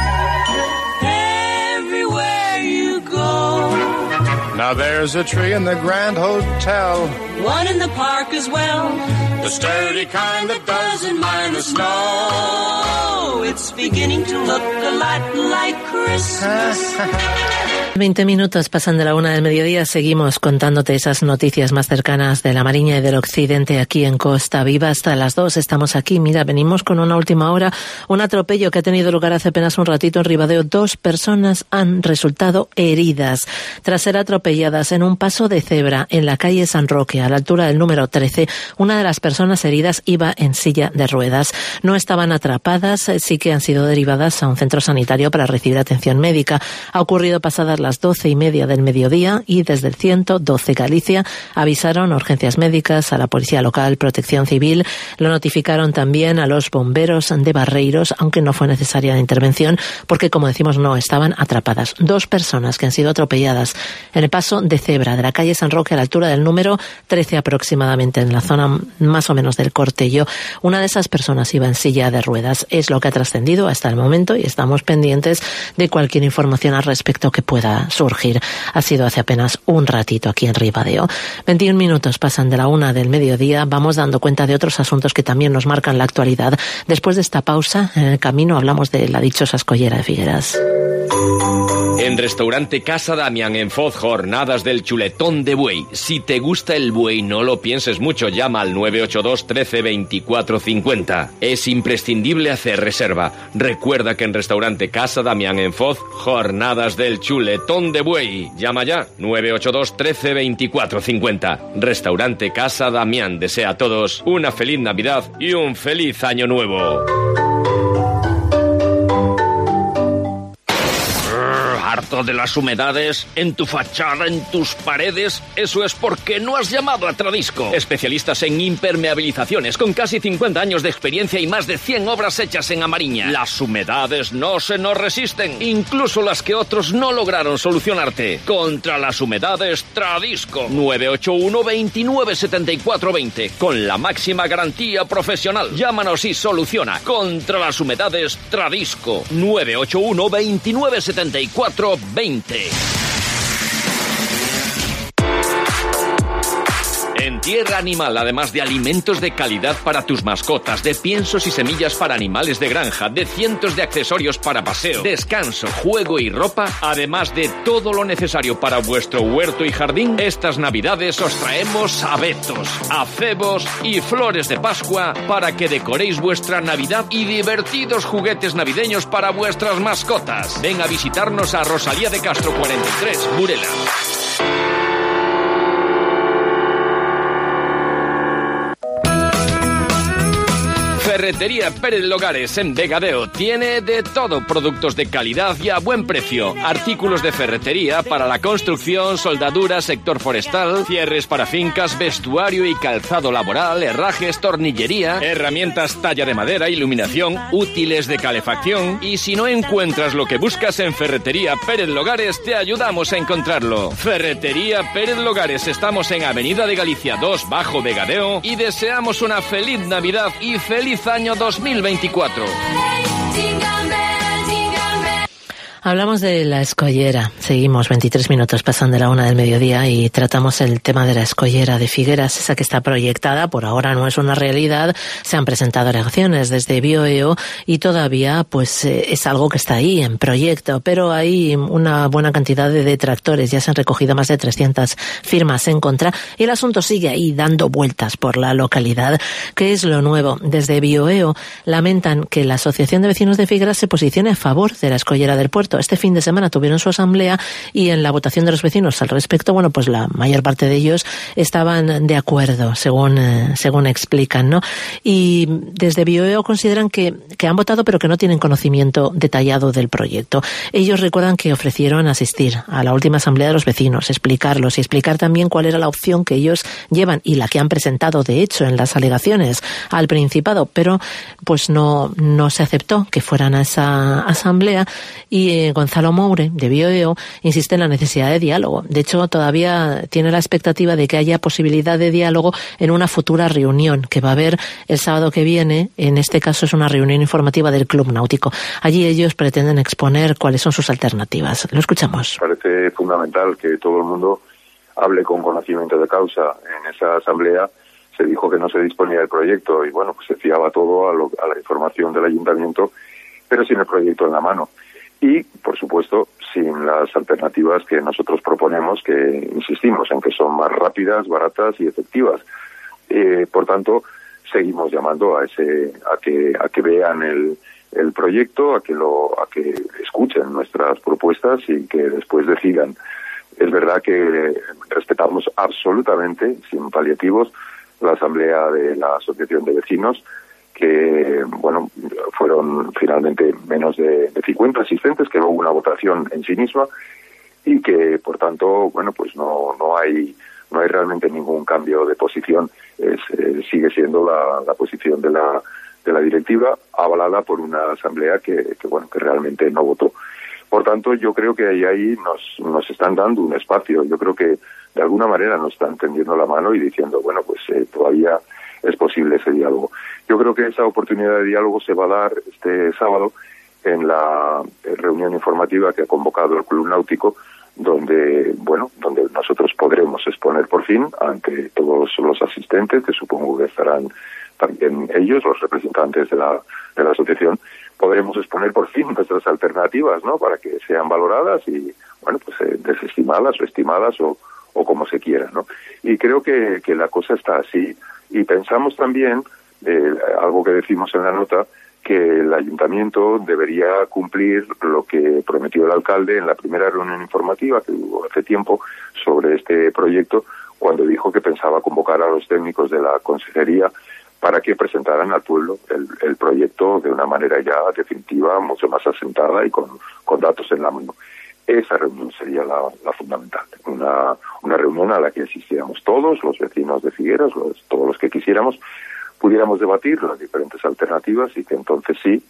everywhere you go. Now there's a tree in the Grand Hotel, One in the park as well, the sturdy kind that doesn't mind the snow. It's beginning to look a lot like Christmas. veinte minutos pasan de la una del mediodía. Seguimos contándote esas noticias más cercanas de la Mariña y del Occidente aquí en Costa Viva. Hasta las dos estamos aquí. Mira, venimos con una última hora. Un atropello que ha tenido lugar hace apenas un ratito en Ribadeo. Dos personas han resultado heridas tras ser atropelladas en un paso de cebra en la calle San Roque, a la altura del número trece. Una de las personas heridas iba en silla de ruedas. No estaban atrapadas, sí que han sido derivadas a un centro sanitario para recibir atención médica. Ha ocurrido pasadas las doce y media del mediodía y desde el ciento doce Galicia avisaron a urgencias médicas, a la policía local, Protección Civil. Lo notificaron también a los bomberos de Barreiros, aunque no fue necesaria la intervención porque, como decimos, no estaban atrapadas. Dos personas que han sido atropelladas en el paso de cebra de la calle San Roque a la altura del número trece aproximadamente, en la zona más o menos del Cortello. Una de esas personas iba en silla de ruedas. Es lo que ha trascendido hasta el momento y estamos pendientes de cualquier información al respecto que pueda surgir. Ha sido hace apenas un ratito aquí en Ribadeo. veintiún minutos pasan de la una del mediodía. Vamos dando cuenta de otros asuntos que también nos marcan la actualidad. Después de esta pausa, en el camino hablamos de la dichosa escollera de Figueras. En Restaurante Casa Damián en Foz, jornadas del chuletón de buey. Si te gusta el buey, no lo pienses mucho, llama al nueve ocho dos, trece, veinticuatro, cincuenta. Es imprescindible hacer reserva. Recuerda que en Restaurante Casa Damián en Foz, jornadas del chuletón de buey. Llama ya, nueve ocho dos, trece, veinticuatro, cincuenta. Restaurante Casa Damián desea a todos una feliz Navidad y un feliz Año Nuevo. ¿Harto de las humedades en tu fachada, en tus paredes? Eso es porque no has llamado a Tradisco. Especialistas en impermeabilizaciones con casi cincuenta años de experiencia y más de cien obras hechas en Amariña. Las humedades no se nos resisten, incluso las que otros no lograron solucionarte. Contra las humedades, Tradisco. nueve ocho uno, veintinueve, setenta y cuatro, veinte. Con la máxima garantía profesional. Llámanos y soluciona. Contra las humedades, Tradisco. nueve ocho uno, veintinueve, setenta y cuatro, veinte. En Tierra Animal, además de alimentos de calidad para tus mascotas, de piensos y semillas para animales de granja, de cientos de accesorios para paseo, descanso, juego y ropa, además de todo lo necesario para vuestro huerto y jardín, estas navidades os traemos abetos, acebos y flores de Pascua para que decoréis vuestra Navidad y divertidos juguetes navideños para vuestras mascotas. Ven a visitarnos a Rosalía de Castro cuarenta y tres, Burela. Ferretería Pérez Logares en Vegadeo tiene de todo, productos de calidad y a buen precio, artículos de ferretería para la construcción, soldadura, sector forestal, cierres para fincas, vestuario y calzado laboral, herrajes, tornillería, herramientas talla de madera, iluminación, útiles de calefacción. Y si no encuentras lo que buscas en Ferretería Pérez Logares, te ayudamos a encontrarlo. Ferretería Pérez Logares, estamos en Avenida de Galicia dos, Bajo Vegadeo, y deseamos una feliz Navidad y feliz año dos mil veinticuatro. Hablamos de la escollera. Seguimos veintitrés minutos pasando de la una del mediodía y tratamos el tema de la escollera de Figueras, esa que está proyectada. Por ahora no es una realidad. Se han presentado alegaciones desde Bioeo y todavía pues eh, es algo que está ahí en proyecto, pero hay una buena cantidad de detractores. Ya se han recogido más de trescientas firmas en contra y el asunto sigue ahí dando vueltas por la localidad. ¿Qué es lo nuevo? Desde Bioeo lamentan que la Asociación de Vecinos de Figueras se posicione a favor de la escollera del puerto. Este fin de semana tuvieron su asamblea y en la votación de los vecinos al respecto, bueno, pues la mayor parte de ellos estaban de acuerdo, según eh, según explican, ¿no? Y desde Bioeo consideran que, que han votado pero que no tienen conocimiento detallado del proyecto. Ellos recuerdan que ofrecieron asistir a la última asamblea de los vecinos, explicarlos y explicar también cuál era la opción que ellos llevan y la que han presentado, de hecho, en las alegaciones al Principado, pero pues no, no se aceptó que fueran a esa asamblea y Y Gonzalo Moure, de BioEO, insiste en la necesidad de diálogo. De hecho, todavía tiene la expectativa de que haya posibilidad de diálogo en una futura reunión que va a haber el sábado que viene. En este caso es una reunión informativa del Club Náutico. Allí ellos pretenden exponer cuáles son sus alternativas. Lo escuchamos. Parece fundamental que todo el mundo hable con conocimiento de causa. En esa asamblea se dijo que no se disponía del proyecto y bueno, pues se fiaba todo a, lo, a la información del ayuntamiento, pero sin el proyecto en la mano. Y, por supuesto, sin las alternativas que nosotros proponemos, que insistimos en que son más rápidas, baratas y efectivas. Eh, por tanto, seguimos llamando a ese, a que, a que vean el, el proyecto, a que lo, a que escuchen nuestras propuestas y que después decidan. Es verdad que respetamos absolutamente, sin paliativos, la asamblea de la Asociación de Vecinos, que, bueno, fueron finalmente menos de, de cincuenta asistentes, que no hubo una votación en sí misma y que, por tanto, bueno, pues no, no hay, no hay realmente ningún cambio de posición. Es, eh, sigue siendo la, la posición de la, de la directiva, avalada por una asamblea que, que, bueno, que realmente no votó. Por tanto, yo creo que ahí, ahí nos, nos están dando un espacio. Yo creo que, de alguna manera, nos están tendiendo la mano y diciendo, bueno, pues eh, todavía es posible ese diálogo. Yo creo que esa oportunidad de diálogo se va a dar este sábado en la reunión informativa que ha convocado el Club Náutico, donde, bueno, donde nosotros podremos exponer por fin ante todos los asistentes, que supongo que estarán también ellos, los representantes de la, de la asociación, podremos exponer por fin nuestras alternativas, ¿no?, para que sean valoradas y, bueno, pues eh, desestimadas o estimadas o, o como se quiera, ¿no? Y creo que, que la cosa está así. Y pensamos también, eh, algo que decimos en la nota, que el ayuntamiento debería cumplir lo que prometió el alcalde en la primera reunión informativa que hubo hace tiempo sobre este proyecto, cuando dijo que pensaba convocar a los técnicos de la consejería para que presentaran al pueblo el, el proyecto de una manera ya definitiva, mucho más asentada y con, con datos en la mano. Esa reunión sería la, la fundamental, una, una reunión a la que asistiéramos todos, los vecinos de Figueras, los, todos los que quisiéramos, pudiéramos debatir las diferentes alternativas y que entonces sí,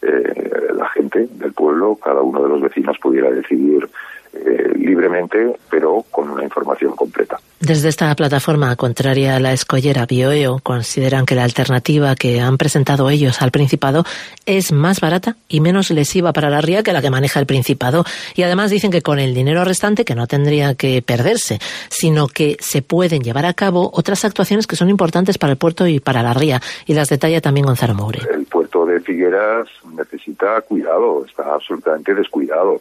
eh, la gente del pueblo, cada uno de los vecinos pudiera decidir eh, libremente, pero con una información completa. Desde esta plataforma contraria a la escollera BioEO consideran que la alternativa que han presentado ellos al Principado es más barata y menos lesiva para la ría que la que maneja el Principado. Y además dicen que con el dinero restante, que no tendría que perderse, sino que se pueden llevar a cabo otras actuaciones que son importantes para el puerto y para la ría. Y las detalla también Gonzalo Moure. El puerto de Figueras necesita cuidado, está absolutamente descuidado.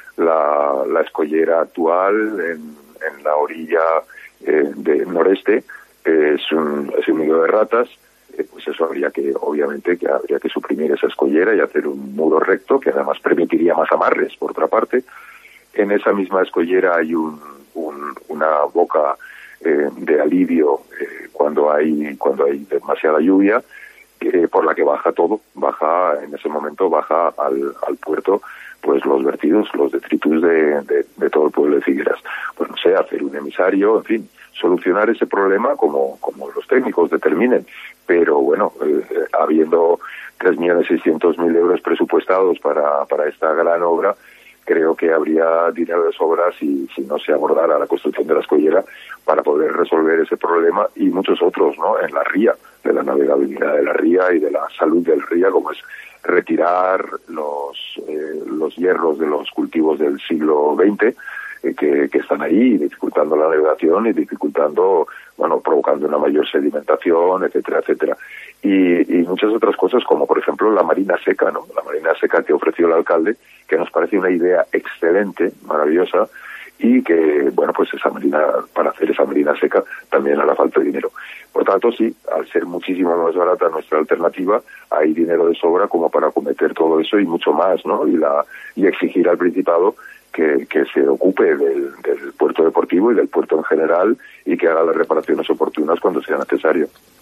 La, la escollera actual en, en la orilla eh, del noreste eh, es un, es un nido de ratas, eh, pues eso habría que, obviamente, que habría que suprimir esa escollera y hacer un muro recto que además permitiría más amarres, por otra parte. En esa misma escollera hay un, un, una boca eh, de alivio eh, cuando hay cuando hay demasiada lluvia, eh, por la que baja todo, baja en ese momento baja al, al puerto pues los vertidos, los detritus de, de, de todo el pueblo de Figueras. Pues no sé, hacer un emisario, en fin, solucionar ese problema como, como los técnicos determinen. Pero bueno, eh, habiendo tres millones seiscientos mil euros presupuestados para, para esta gran obra, creo que habría dinero de sobra si, si no se abordara la construcción de la escollera para poder resolver ese problema y muchos otros, ¿no?, en la ría, de la navegabilidad de la ría y de la salud del ría, como es retirar los eh, los hierros de los cultivos del siglo veinte eh, que, que están ahí, dificultando la navegación y dificultando, bueno, provocando una mayor sedimentación, etcétera, etcétera. Y, y muchas otras cosas, como por ejemplo la marina seca, ¿no? La marina seca que ofreció el alcalde, que nos parece una idea excelente, maravillosa, y que, bueno, pues esa marina, para hacer esa marina seca también hará falta de dinero. Por tanto, sí, al ser muchísimo más barata nuestra alternativa, hay dinero de sobra como para acometer todo eso y mucho más, ¿no? Y la y exigir al Principado que, que se ocupe del, del puerto deportivo y del puerto en general y que haga las reparaciones oportunas cuando sea necesario.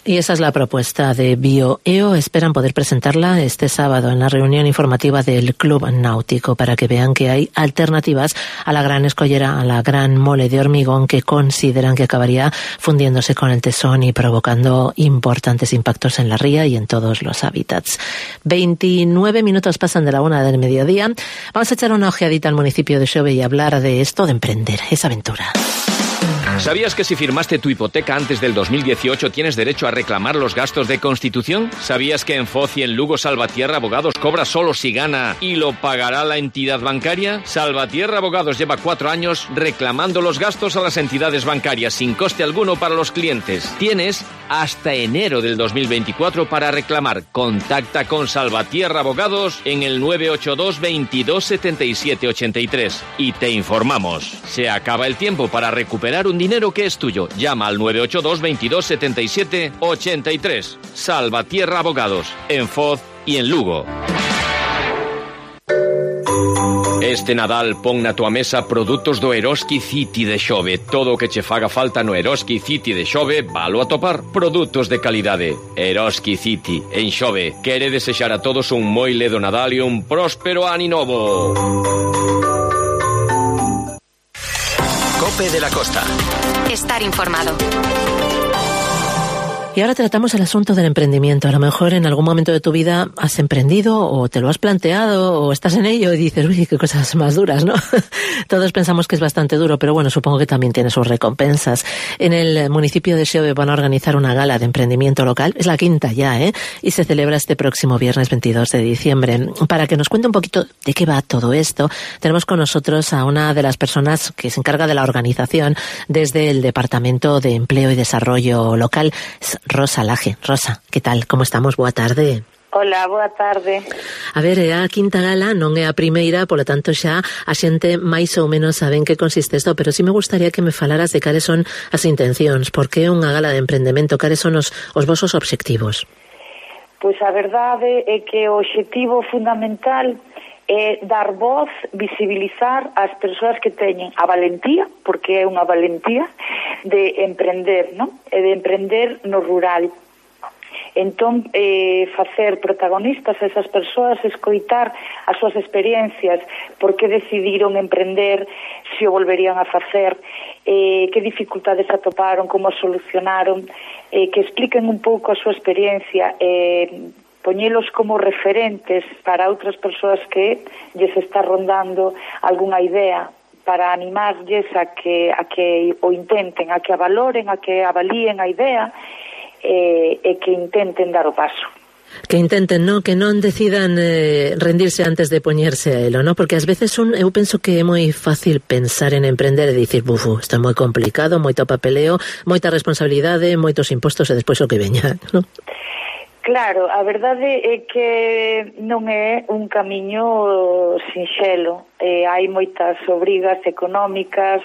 Y esa es la propuesta de BioEO. Esperan poder presentarla este sábado en la reunión informativa del Club Náutico para que vean que hay alternativas a la gran escollera, a la gran mole de hormigón que consideran que acabaría fundiéndose con el tesón y provocando importantes impactos en la ría y en todos los hábitats. veintinueve minutos pasan de la una del mediodía. Vamos a echar una ojeadita al municipio de Xove y hablar de esto, de emprender, esa aventura. ¿Sabías que si firmaste tu hipoteca antes del dos mil dieciocho tienes derecho a reclamar los gastos de constitución? ¿Sabías que en Foz y en Lugo Salvatierra Abogados cobra solo si gana y lo pagará la entidad bancaria? Salvatierra Abogados lleva cuatro años reclamando los gastos a las entidades bancarias sin coste alguno para los clientes. Tienes hasta enero del dos mil veinticuatro para reclamar. Contacta con Salvatierra Abogados en el nueve ocho dos, veintidós, setenta y siete, ochenta y tres y te informamos. Se acaba el tiempo para recuperar un dinero que es tuyo. Llama al nueve ocho dos, veintidós, setenta y siete, ochenta y tres. Salvatierra Abogados, en Foz y en Lugo. Este Nadal pon na tua mesa produtos do Eroski City de Xove. Todo o que che faga falta no Eroski City de Xove, valo a topar. Produtos de calidade. Eroski City, en Xove. Quere desexar a todos un moi ledo Nadal e un próspero ano novo. Cope de la Costa. Estar informado. Y ahora tratamos el asunto del emprendimiento. A lo mejor en algún momento de tu vida has emprendido o te lo has planteado o estás en ello y dices, uy, qué cosas más duras, ¿no? Todos pensamos que es bastante duro, pero bueno, supongo que también tiene sus recompensas. En el municipio de Xove van a organizar una gala de emprendimiento local. Es la quinta ya, ¿eh? Y se celebra este próximo viernes veintidós de diciembre. Para que nos cuente un poquito de qué va todo esto, tenemos con nosotros a una de las personas que se encarga de la organización desde el Departamento de Empleo y Desarrollo Local. Rosa Laje. Rosa, que tal? Como estamos? Boa tarde. Hola, boa tarde. A ver, é a quinta gala, non é a primeira, polo tanto xa a xente máis ou menos saben que consiste isto, pero sí me gustaría que me falaras de cales son as intencións, por que unha gala de emprendemento, cales son os, os vosos obxectivos. Pois a verdade é que o obxectivo fundamental é dar voz, visibilizar as persoas que teñen a valentía, porque é unha valentía, de emprender, non? E de emprender no rural. Entón, eh, facer protagonistas a esas persoas, escoitar as súas experiencias, por que decidiron emprender, se o volverían a facer, eh, que dificultades atoparon, como as solucionaron, eh, que expliquen un pouco a súa experiencia, eh, poñelos como referentes para outras persoas que lles está rondando algunha idea, para animarlles a que a que o intenten, a que a valoren, a que avalíen a idea e, e que intenten dar o paso. Que intenten, no, que non decidan eh, rendirse antes de poñerse a elo, no? Porque ás veces un, eu penso que é moi fácil pensar en emprender e dicir, bufo, isto é moi complicado, moito papeleo, moita responsabilidade, moitos impostos e despois o que veña, no? Claro, a verdade é que non é un camiño sinxelo. Eh, hai moitas obrigas económicas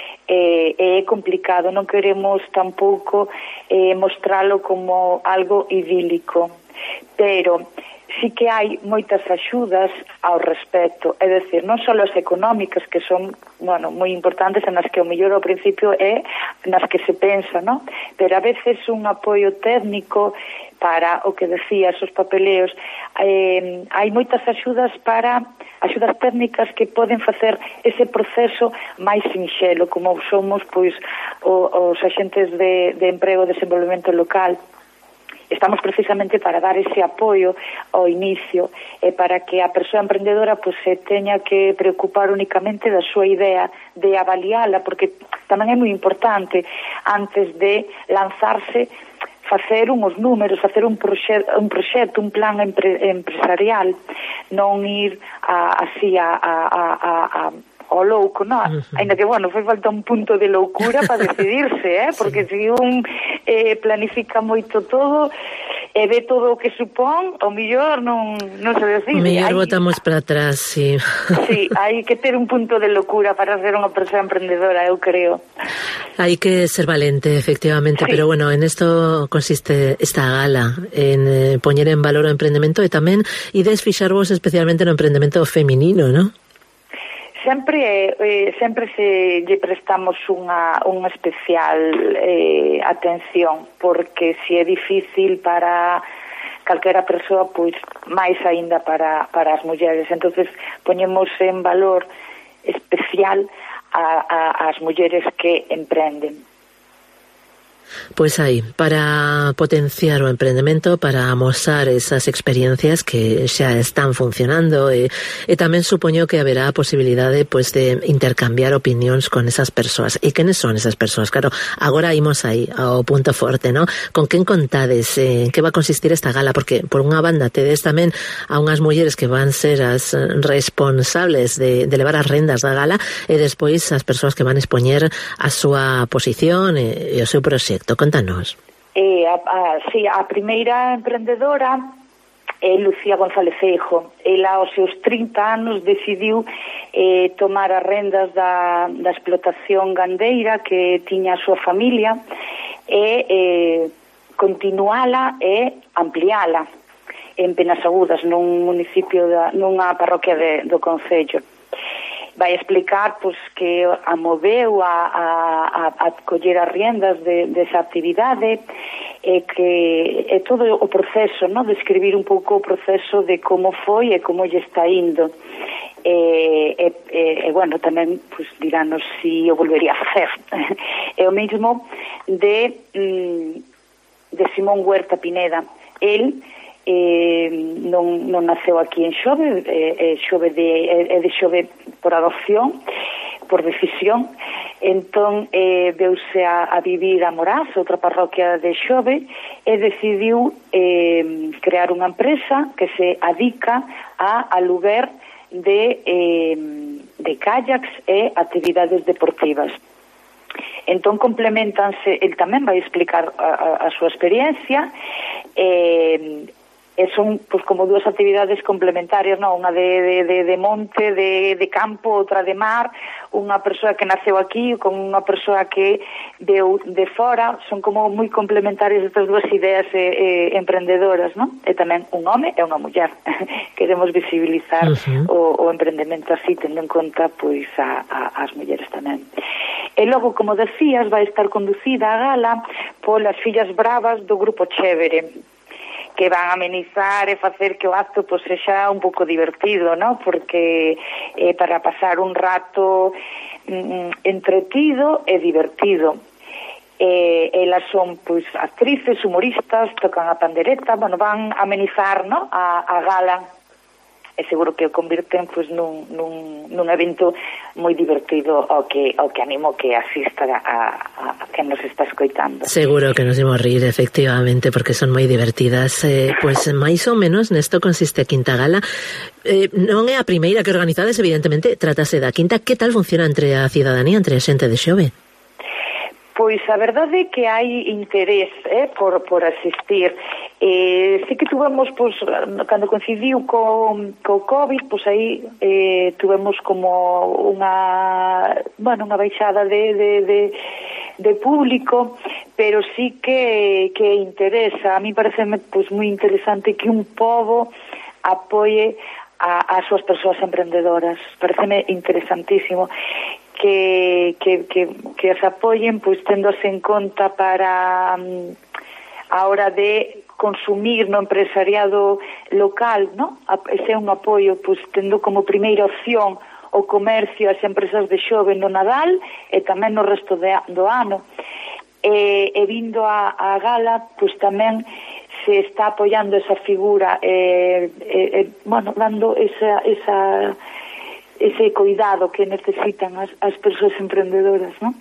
e eh, é complicado. Non queremos tampouco eh, mostralo como algo idílico. Pero sí que hai moitas axudas ao respecto. É dicir, non só as económicas, que son, bueno, moi importantes, en as que o mellor ao principio é nas que se pensa, non? Pero a veces un apoio técnico para o que decías, os papeleos, eh, hai moitas axudas para axudas técnicas que poden facer ese proceso máis sinxelo, como somos pois o, os axentes de, de emprego e desenvolvemento local. Estamos precisamente para dar ese apoio ao inicio e para que a persoa emprendedora pois, se teña que preocupar únicamente da súa idea, de avaliala, porque tamén é moi importante antes de lanzarse facer uns números, facer un proxecto, un proxecto, un plan empre, empresarial, non ir a, así a, a, a, a ao louco, non? Uh-huh. Ainda que, bueno, foi falta un punto de loucura para decidirse, eh? Porque sí. Se un eh, planifica moito todo e ve todo o que supón, o mellor non, non se decide. O mellor hai... botamos para atrás, sí. Sí, hai que ter un punto de loucura para ser unha persoa emprendedora, eu creo. Hai que ser valente, efectivamente, sí. Pero bueno, en esto consiste esta gala, en eh, poñer en valor o emprendemento e tamén ides fixarvos especialmente no emprendemento feminino, non? sempre eh, sempre se lle prestamos unha, unha especial eh, atención, porque se é difícil para calquera persoa, pois máis aínda para, para as mulleres. Entonces poñemos en valor especial a, a, as mulleres que emprenden. Pois aí, para potenciar o emprendemento, para amosar esas experiencias que xa están funcionando e, e tamén supoño que haberá a posibilidade pois, de intercambiar opinións con esas persoas. E quenes son esas persoas? Claro, agora imos aí ao punto forte, ¿no? Con quen contades? Eh, que va a consistir esta gala? Porque por unha banda tedes tamén a unhas mulleres que van ser as responsables de, de levar as rendas da gala e despois as persoas que van expoñer a súa posición e, e o seu proxecto. Contanos. Eh, a, a, sí, a primeira emprendedora é Lucía González Feijo. Ela aos seus trinta anos decidiu eh, tomar as rendas da, da explotación gandeira que tiña a súa familia e eh, continuala e ampliala en Penasagudas, nun municipio da, nunha parroquia de, do concello. Vai explicar pois, que a moveu a, a, a coller as riendas de, desa actividade e que é todo o proceso, no? De escribir un pouco o proceso de como foi e como lle está indo. E, e, e, e bueno, tamén pois, dirános si o volvería a facer. É o mesmo de, de Simón Huerta Pineda. El Eh, non, non naceu aquí en Xove, é, é, Xove de, é, é de Xove por adopción, por decisión. Entón eh, veuse a, a vivir a Morás, outra parroquia de Xove, e decidiu eh, crear unha empresa que se adica a aluguer de, eh, de kayaks e actividades deportivas. Entón complementanse, el tamén vai explicar a, a, a súa experiencia, e eh, E son pues, como dúas actividades complementarias, non? Unha de, de, de, de monte, de, de campo, outra de mar, unha persoa que naceu aquí con unha persoa que veu de fora, son como moi complementarias estas dúas ideas eh, eh, emprendedoras, non? E tamén un home e unha muller. Queremos visibilizar uh-huh. o, o emprendemento así, tendo en conta pois a, a, as mulleres tamén. E logo, como decías, vai estar conducida a gala polas fillas bravas do Grupo Chévere, que van a amenizar e facer que o acto pois, sexa un pouco divertido, ¿no? Porque é eh, para pasar un rato mm, entretido e divertido. Eh, elas son pois, actrices, humoristas, tocan a pandereta, bueno, van a amenizar, ¿no? a, a gala, e seguro que o convirten pois, nun, nun, nun evento moi divertido ao que, ao que animo que asista a, a, a que nos está escoitando. Seguro que nos imos rir, efectivamente, porque son moi divertidas. Eh, pois máis ou menos nesto consiste a Quinta Gala. Eh, non é a primeira que organizades, evidentemente, trátase da quinta. Que tal funciona entre a cidadanía, entre a xente de Xove? Pois a verdade é que hai interés eh, por, por asistir. Eh, sí que tuvemos, pois, cando coincidiu co, co COVID, pois aí eh, tuvemos como unha, bueno, unha baixada de, de, de, de público, pero sí que, que interesa. A mí parece pois, moi interesante que un pobo apoie a, as súas persoas emprendedoras. Pareceme interesantísimo que, que, que, que as apoyen pois tendose en conta para um, a hora de consumir no empresariado local, ¿no? Ese é un apoio pois tendo como primeira opción o comercio as empresas de Xove no Nadal e tamén no resto de, do ano. E, e vindo a, a gala pois tamén se está apoiando esa figura e, e, e bueno, dando esa esa ese cuidado que necesitan as, as persoas emprendedoras, non?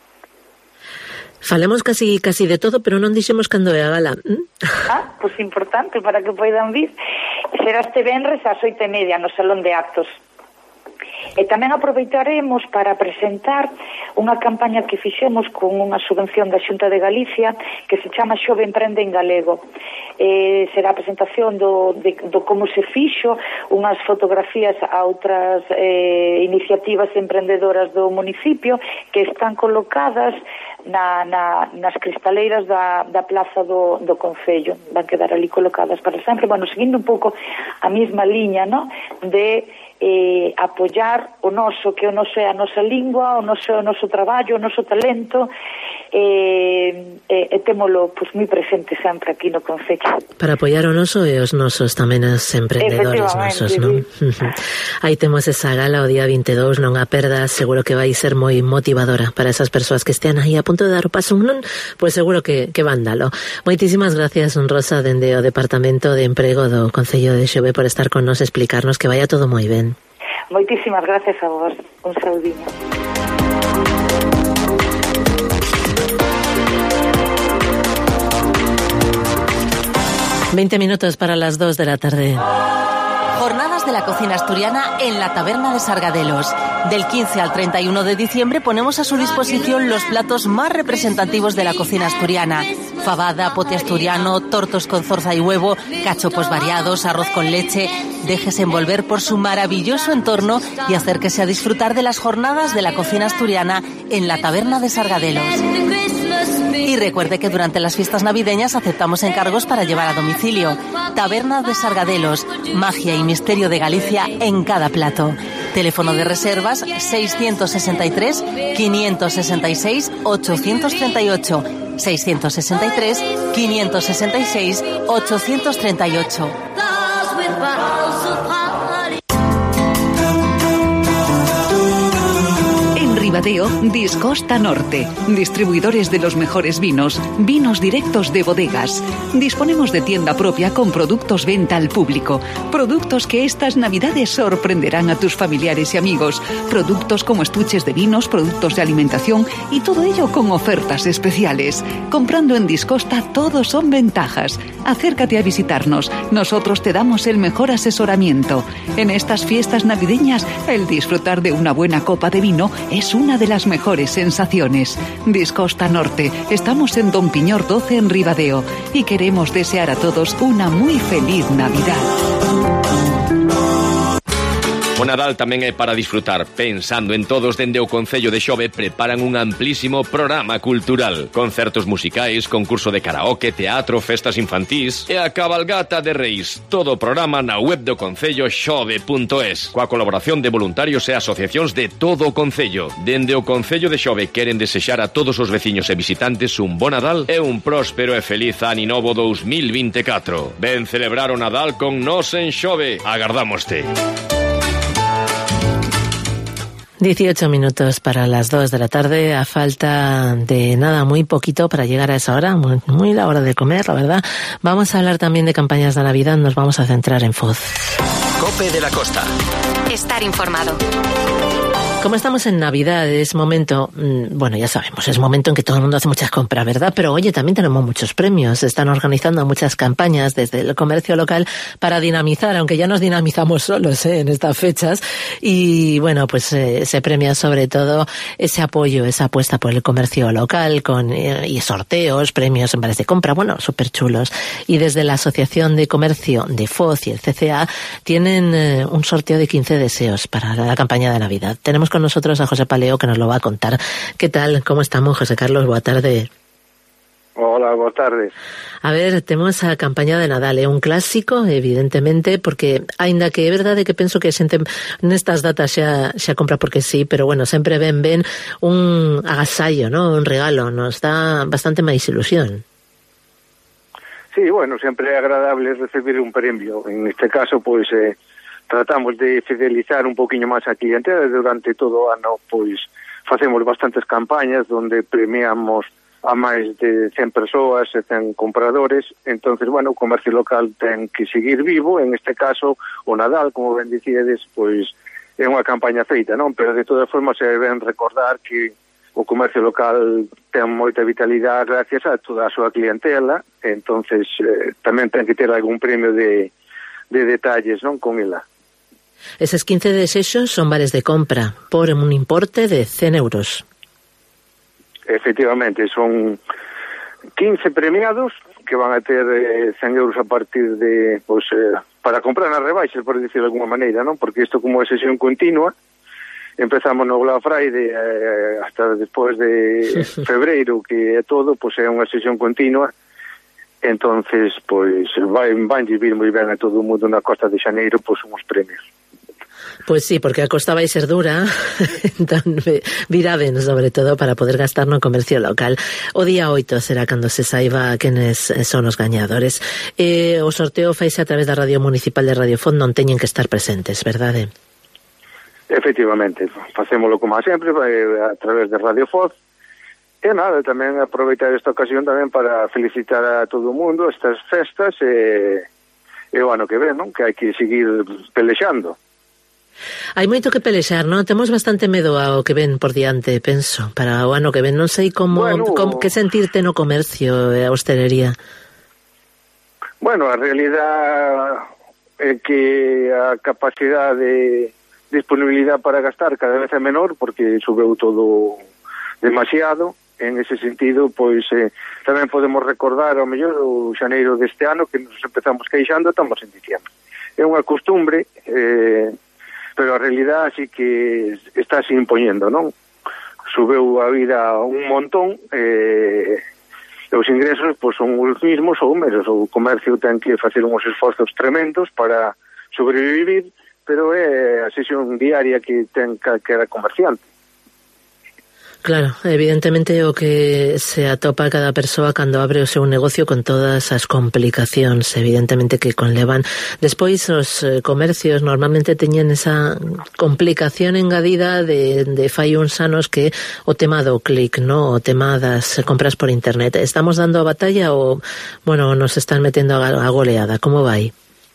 Falemos casi casi de todo, pero non dixemos cando é a gala. ¿Mm? Ah, pois pues importante para que poidan vir. Será este venres ás oito e media no Salón de Actos. E tamén aproveitaremos para presentar unha campaña que fixemos con unha subvención da Xunta de Galicia que se chama Xove Emprende en Galego. Eh, será a presentación do, de, do como se fixo, unhas fotografías a outras eh, iniciativas emprendedoras do municipio que están colocadas na, na, nas cristaleiras da, da plaza do, do Concello. Van quedar ali colocadas para sempre, bueno, seguindo un pouco a mesma liña, ¿no? de eh, apoiar o noso, que o noso é a nosa lingua, o noso, o noso traballo, o noso talento, e eh, eh, témolo pues, moi presente sempre aquí no Concello. Para apoiar o noso e os nosos tamén as emprendedores nosos, non? Sí. Aí temos esa gala o día vinte e dous, non a perdas, seguro que vai ser moi motivadora para esas persoas que estean aí a punto de dar o paso, non? Pois seguro que, que van dalo. Moitísimas gracias, Rosa, dende o Departamento de Emprego do Concello de Xove por estar con nos e explicarnos que vaya todo moi ben. Moitísimas gracias a vos. Un saudiño. Veinte minutos para las dos de la tarde. Jornadas de la cocina asturiana en la Taberna de Sargadelos. Del quince al treinta y uno de diciembre ponemos a su disposición los platos más representativos de la cocina asturiana. Fabada, pote asturiano, tortos con zorza y huevo, cachopos variados, arroz con leche. Déjese envolver por su maravilloso entorno y acérquese a disfrutar de las jornadas de la cocina asturiana en la Taberna de Sargadelos. Y recuerde que durante las fiestas navideñas aceptamos encargos para llevar a domicilio. Taberna de Sargadelos, magia y misterio de Galicia en cada plato. Teléfono de reservas seiscientos sesenta y tres, quinientos sesenta y seis, ochocientos treinta y ocho. seiscientos sesenta y tres, quinientos sesenta y seis, ochocientos treinta y ocho. Ribadeo, Discosta Norte. Distribuidores de los mejores vinos, vinos directos de bodegas. Disponemos de tienda propia con productos venta al público. Productos que estas navidades sorprenderán a tus familiares y amigos. Productos como estuches de vinos, productos de alimentación y todo ello con ofertas especiales. Comprando en Discosta todo son ventajas. Acércate a visitarnos. Nosotros te damos el mejor asesoramiento. En estas fiestas navideñas, el disfrutar de una buena copa de vino es una de las mejores sensaciones. Discosta Norte. Estamos en Don Piñor doce en Ribadeo y queremos desear a todos una muy feliz Navidad. O Nadal tamén é para disfrutar. Pensando en todos, dende o Concello de Xove preparan un amplísimo programa cultural. Concertos musicais, concurso de karaoke, teatro, festas infantís e a cabalgata de Reis. Todo o programa na web do Concello xove punto es, coa colaboración de voluntarios e asociacións de todo o Concello. Dende o Concello de Xove queren desexar a todos os veciños e visitantes un bon Nadal e un próspero e feliz Ano Novo dous mil vinte e catro. Ven celebrar o Nadal con nos en Xove. Agardámoste. dieciocho minutos para las dos de la tarde, a falta de nada, muy poquito para llegar a esa hora, muy, muy la hora de comer, la verdad. Vamos a hablar también de campañas de Navidad, nos vamos a centrar en Foz. Cope de la Costa. Estar informado. Como estamos en Navidad, es momento, bueno, ya sabemos, es momento en que todo el mundo hace muchas compras, ¿verdad? Pero oye, también tenemos muchos premios. Se están organizando muchas campañas desde el comercio local para dinamizar, aunque ya nos dinamizamos solos, ¿eh? En estas fechas. Y bueno, pues eh, se premia sobre todo ese apoyo, esa apuesta por el comercio local con eh, y sorteos, premios en vales de compra, bueno, súper chulos. Y desde la Asociación de Comercio de Foz y el C C A tienen eh, un sorteo de quince deseos para la campaña de Navidad. Tenemos con nosotros a José Paleo que nos lo va a contar. ¿Qué tal? ¿Cómo estamos, José Carlos? Boa tarde. Hola, boa tarde. A ver, temos a campaña de Nadal, é un clásico, evidentemente, porque aínda que é verdade que penso que xente nestas datas xa, xa compra porque sí, pero bueno, sempre ven ben un agasallo, ¿no? Un regalo, nos dá bastante máis ilusión. Sí, bueno, sempre é agradable recibir un premio. En este caso, pois, eh, tratamos de fidelizar un poquinho máis a clientela. Durante todo o ano, pois, facemos bastantes campañas onde premiamos a máis de cen persoas e cen compradores. Entonces, bueno, o comercio local ten que seguir vivo. En este caso, o Nadal, como ben dicides, pois, é unha campaña feita, non? Pero de todas formas se deben recordar que o comercio local ten moita vitalidade gracias a toda a súa clientela. Entonces, eh, tamén ten que ter algún premio de, de detalles, non? Con ela. Eses quince desexos son vales de compra por un importe de cen euros. Efectivamente, son quince premiados que van a ter eh, cen euros a partir de, pues, eh, para comprar nas rebaixas, por decirlo de alguma maneira, non? Porque isto como é sesión continua, empezamos no Black Friday eh, hasta despois de febreiro, que é todo, pois é unha sesión continua. Entonces, pois vai, van vir moi ben a todo o mundo na Costa de Xaneiro, pois son os premios. Pois sí, porque a costa vai ser dura, entón virá ben, sobre todo, para poder gastar no comercio local. O día oito será cando se saiba quenes son os gañadores. Eh, o sorteo faise a través da Radio Municipal de Radio Fond, non teñen que estar presentes, verdade? Efectivamente, facémolo como sempre, a través de Radio Fond. E nada, tamén aproveitar esta ocasión tamén para felicitar a todo o mundo estas festas e, e o ano que ven, non? Que hai que seguir pelexando. Hai moito que pelexar, non? Temos bastante medo ao que ven por diante, penso, para o ano que ven. Non sei como, bueno, como que sentirte no comercio e a hostelería. Bueno, a realidad é que a capacidade de disponibilidade para gastar cada vez é menor porque subeu todo demasiado. En ese sentido, pois eh, tamén podemos recordar ao mellor o xaneiro deste ano que nos empezamos queixando, estamos en diciembre. É unha costumbre, eh, pero a realidade sí que está se impoñendo, non? Subeu a vida un montón, eh, e os ingresos pois, son os mismos ou menos. O comercio ten que facer uns esforzos tremendos para sobrevivir, pero é a sesión diaria que ten cada comerciante. Claro, evidentemente o que se atopa cada persoa cando abre o seu negocio con todas as complicacións, evidentemente que conlevan. Despois os comercios normalmente teñen esa complicación engadida de, de fai uns anos que o tema do clic, no? O tema das compras por internet. Estamos dando a batalla ou, bueno, nos están metendo a goleada? Como vai?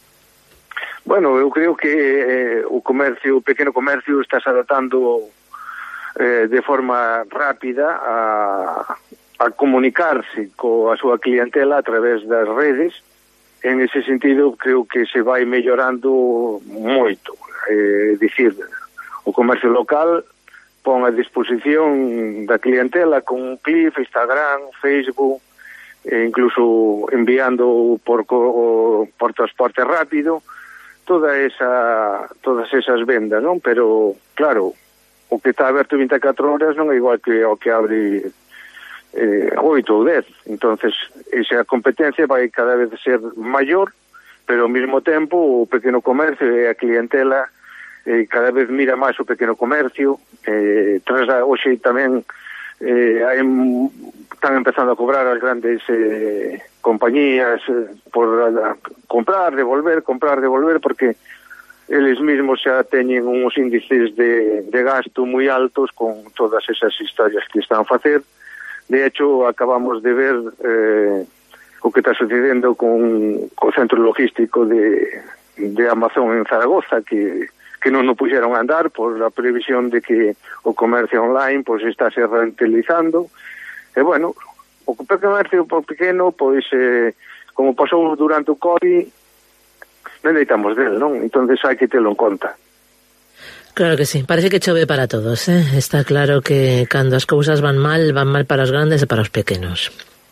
Bueno, eu creo que eh, o comercio, o pequeno comercio está se adaptando Eh, de forma rápida a, a comunicarse coa súa clientela a través das redes. En ese sentido creo que se vai mellorando moito, é eh, dicir, o comercio local pon a disposición da clientela con Clif, Instagram, Facebook, e incluso enviando por, co, por transporte rápido toda esa, todas esas vendas, non? Pero claro, o que está aberto vinte e catro horas non é igual que o que abre eh, oito ou dez. Entonces, esa competencia vai cada vez ser maior, pero ao mesmo tempo o pequeno comercio e a clientela eh, cada vez mira máis o pequeno comercio. Eh, tras a, hoxe tamén eh, hai, están empezando a cobrar as grandes eh, compañías eh, por a, a, comprar, devolver, comprar, devolver, porque eles mesmos xa teñen uns índices de, de gasto moi altos con todas esas historias que están a facer. De hecho, acabamos de ver eh, o que está sucedendo con, con o centro logístico de, de Amazon en Zaragoza, que, que non o puxeron a andar por a previsión de que o comercio online pois está se rentabilizando. E bueno, o comercio pequeno, pois, eh, como pasou durante o COVID, non deitamos del, non? Entonces hai que telo en conta. Claro que sí, parece que chove para todos, eh? Está claro que cando as cousas van mal, van mal para os grandes e para os pequenos.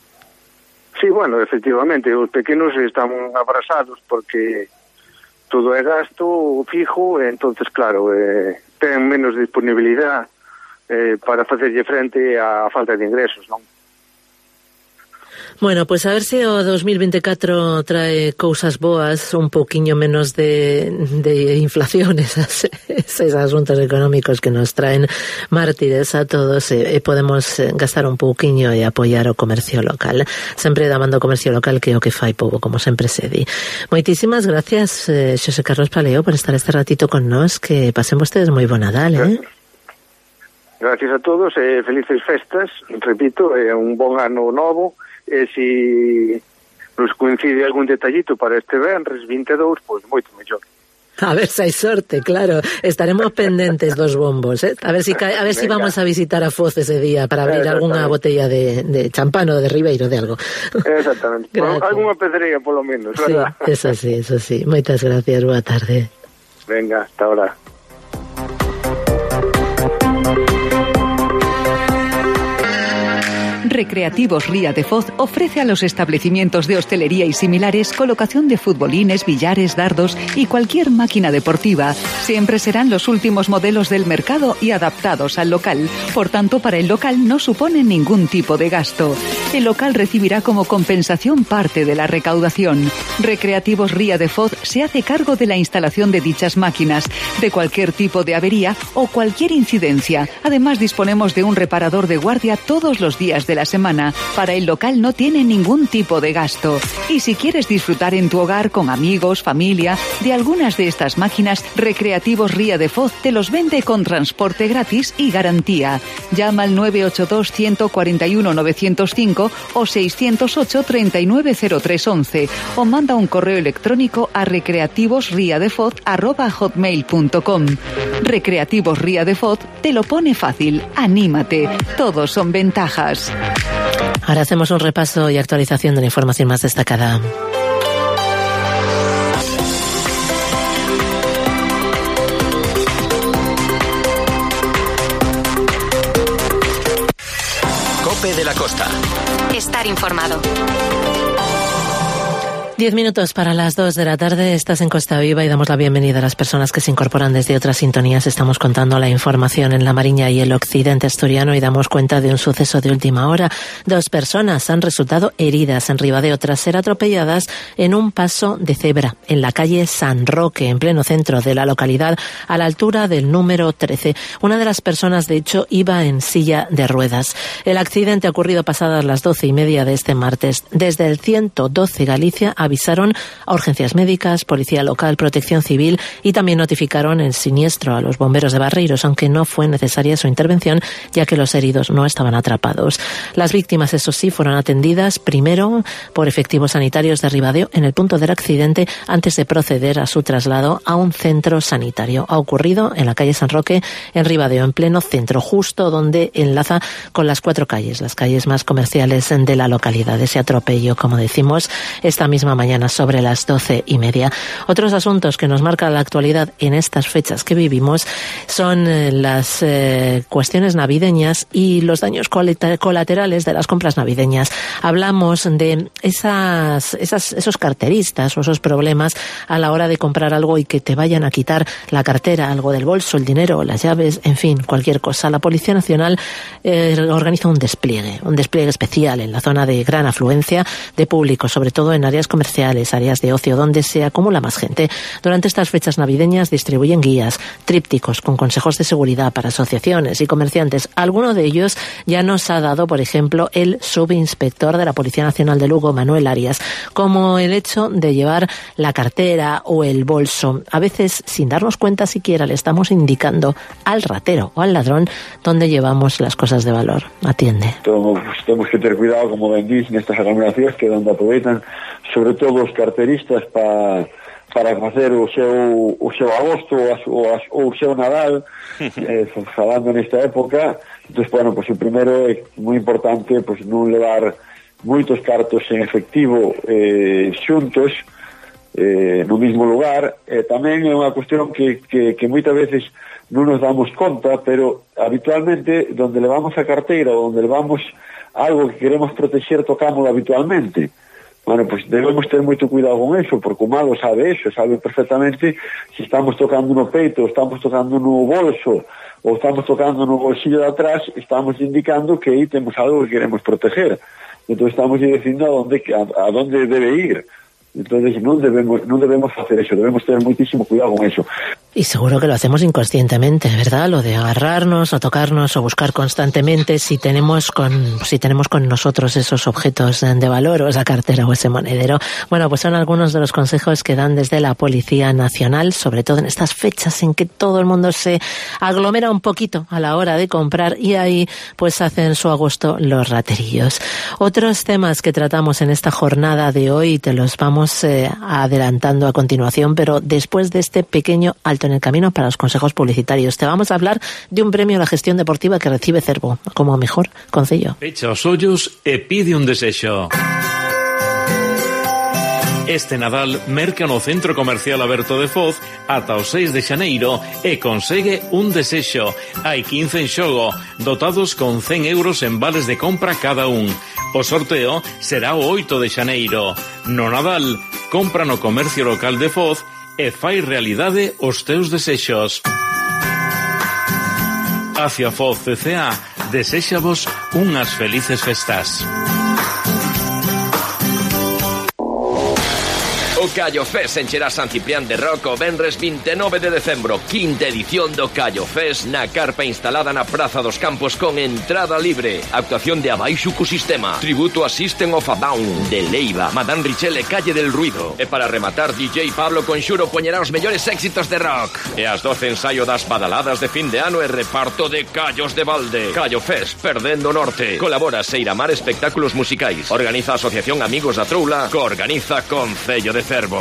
Sí, bueno, efectivamente, os pequenos están abrasados porque todo é gasto fijo, e entonces, claro, eh, ten menos disponibilidade eh, para facerlle frente á falta de ingresos, non? Bueno, pues a ver se o dos mil vinte e catro trae cousas boas, un pouquiño menos de, de inflación, esas, esos asuntos económicos que nos traen mártires a todos, e, e podemos gastar un pouquiño e apoiar o comercio local. Sempre damando o comercio local, que é o que fai pobo, como sempre se di. Moitísimas gracias, eh, Xosé Carlos Paleo, por estar este ratito con nós, que pasen vostedes moi bo Nadal, eh? Gracias a todos, e eh, felices festas, repito, é eh, un bon ano novo. E se nos coincide algún detallito para este venres vinte e dous, pois moito mellor. A ver se hai sorte, claro. Estaremos pendentes dos bombos, eh? A ver si cae, a ver si vamos a visitar a Foz ese día para abrir algunha botella de, de champán ou de Ribeiro, de algo. Exactamente. Bueno, algunha pedreira, polo menos, verdad? Sí, eso sí, eso sí. Moitas gracias, boa tarde. Venga, hasta ahora. Recreativos Ría de Foz ofrece a los establecimientos de hostelería y similares colocación de futbolines, billares, dardos y cualquier máquina deportiva. Siempre serán los últimos modelos del mercado y adaptados al local. Por tanto, para el local no suponen ningún tipo de gasto. El local recibirá como compensación parte de la recaudación. Recreativos Ría de Foz se hace cargo de la instalación de dichas máquinas, de cualquier tipo de avería o cualquier incidencia. Además, disponemos de un reparador de guardia todos los días de la semana. Para el local no tiene ningún tipo de gasto. Y si quieres disfrutar en tu hogar con amigos, familia, de algunas de estas máquinas, Recreativos Ría de Foz te los vende con transporte gratis y garantía. Llama al nueve ocho dos, uno cuatro uno, nueve cero cinco o seis cero ocho, treinta y nueve cero tres once o manda un correo electrónico a recreativosriadefoz arroba hotmail punto com. Recreativos Ría de Foz te lo pone fácil. Anímate. Todos son ventajas. Ahora hacemos un repaso y actualización de la información más destacada. Cope de la Costa. Estar informado. Diez minutos para las dos de la tarde, estás en Costa Viva y damos la bienvenida a las personas que se incorporan desde otras sintonías. Estamos contando la información en La Mariña y el occidente asturiano y damos cuenta de un suceso de última hora. Dos personas han resultado heridas en Ribadeo tras ser atropelladas en un paso de cebra en la calle San Roque, en pleno centro de la localidad, a la altura del número trece. Una de las personas, de hecho, iba en silla de ruedas. El accidente ha ocurrido pasadas las doce y media de este martes. Desde el ciento doce Galicia avisaron a urgencias médicas, policía local, protección civil y también notificaron el siniestro a los bomberos de Barreiros, aunque no fue necesaria su intervención ya que los heridos no estaban atrapados. Las víctimas, eso sí, fueron atendidas primero por efectivos sanitarios de Ribadeo en el punto del accidente antes de proceder a su traslado a un centro sanitario. Ha ocurrido en la calle San Roque, en Ribadeo, en pleno centro, justo donde enlaza con las cuatro calles, las calles más comerciales de la localidad. Ese atropello, como decimos, esta misma mañana sobre las doce y media. Otros asuntos que nos marcan la actualidad en estas fechas que vivimos son eh, las eh, cuestiones navideñas y los daños colaterales de las compras navideñas. Hablamos de esas, esas, esos carteristas o esos problemas a la hora de comprar algo y que te vayan a quitar la cartera, algo del bolso, el dinero, las llaves, en fin, cualquier cosa. La Policía Nacional eh, organiza un despliegue, un despliegue especial en la zona de gran afluencia de público, sobre todo en áreas comerciales, áreas de ocio donde se acumula más gente. Durante estas fechas navideñas distribuyen guías, trípticos con consejos de seguridad para asociaciones y comerciantes. Alguno de ellos ya nos ha dado, por ejemplo, el subinspector de la Policía Nacional de Lugo, Manuel Arias, como el hecho de llevar la cartera o el bolso. A veces, sin darnos cuenta siquiera, le estamos indicando al ratero o al ladrón dónde llevamos las cosas de valor. Atiende. Tenemos, tenemos que tener cuidado, como vendís, en estas aglomeraciones que donde aproveitan sobre todo os carteristas pa, para facer o seu, o seu agosto ou, as, ou, as, ou o seu Nadal, eh, falando nesta época. Entón, bueno, pues, o primeiro é moi importante pues, non levar moitos cartos en efectivo eh, xuntos eh, no mismo lugar. Eh, tamén é unha cuestión que, que, que moitas veces non nos damos conta, pero habitualmente donde levamos a carteira ou donde levamos algo que queremos protexer, tocámoslo habitualmente. Bueno, pues debemos ter moito cuidado con eso, porque o malo sabe eso, sabe perfectamente se estamos tocando no peito, ou estamos tocando no bolso, ou estamos tocando no bolsillo de atrás, estamos indicando que aí temos algo que queremos proteger. Entón estamos dicindo a donde, a, a donde debe ir. Entonces non debemos, non debemos hacer eso, debemos tener muchísimo cuidado con eso. Y seguro que lo hacemos inconscientemente, ¿verdad? Lo de agarrarnos o tocarnos o buscar constantemente si tenemos con si tenemos con nosotros esos objetos de valor o esa cartera o ese monedero. Bueno, pues son algunos de los consejos que dan desde la Policía Nacional, sobre todo en estas fechas en que todo el mundo se aglomera un poquito a la hora de comprar y ahí pues hacen su agosto los raterillos. Otros temas que tratamos en esta jornada de hoy te los vamos eh, adelantando a continuación, pero después de este pequeño alto en el camino para los consejos publicitarios. Te vamos a hablar de un premio a la gestión deportiva que recibe Cervo como mejor concello. Pecha os ollos e pide un desexo. Este Nadal merca no Centro Comercial Aberto de Foz ata o seis de xaneiro e consegue un desexo. Hai quince en xogo, dotados con cen euros en vales de compra cada un. O sorteo será o oito de xaneiro. No Nadal, compra no comercio local de Foz e fai realidade os teus desexos. Hacia Foz C C A, deséxavos unhas felices festas. O Callo Fest encherá San Ciprián de Rock o venres vinte e nove de decembro, quinta edición do Callo Fest na carpa instalada na Praza dos Campos con entrada libre. Actuación de Abaixo co Sistema, tributo a System of a Down, de Leiva, Madame Richel e Calle del Ruido. E para rematar, D J Pablo Conxuro poñerá os mellores éxitos de rock. E as doce ensaio das badaladas de fin de ano e reparto de callos de balde. Callo Fest, perdendo o norte. Colabora Seiramar Espectáculos Musicais. Organiza a Asociación Amigos da Troula, que organiza Concello de Cervo.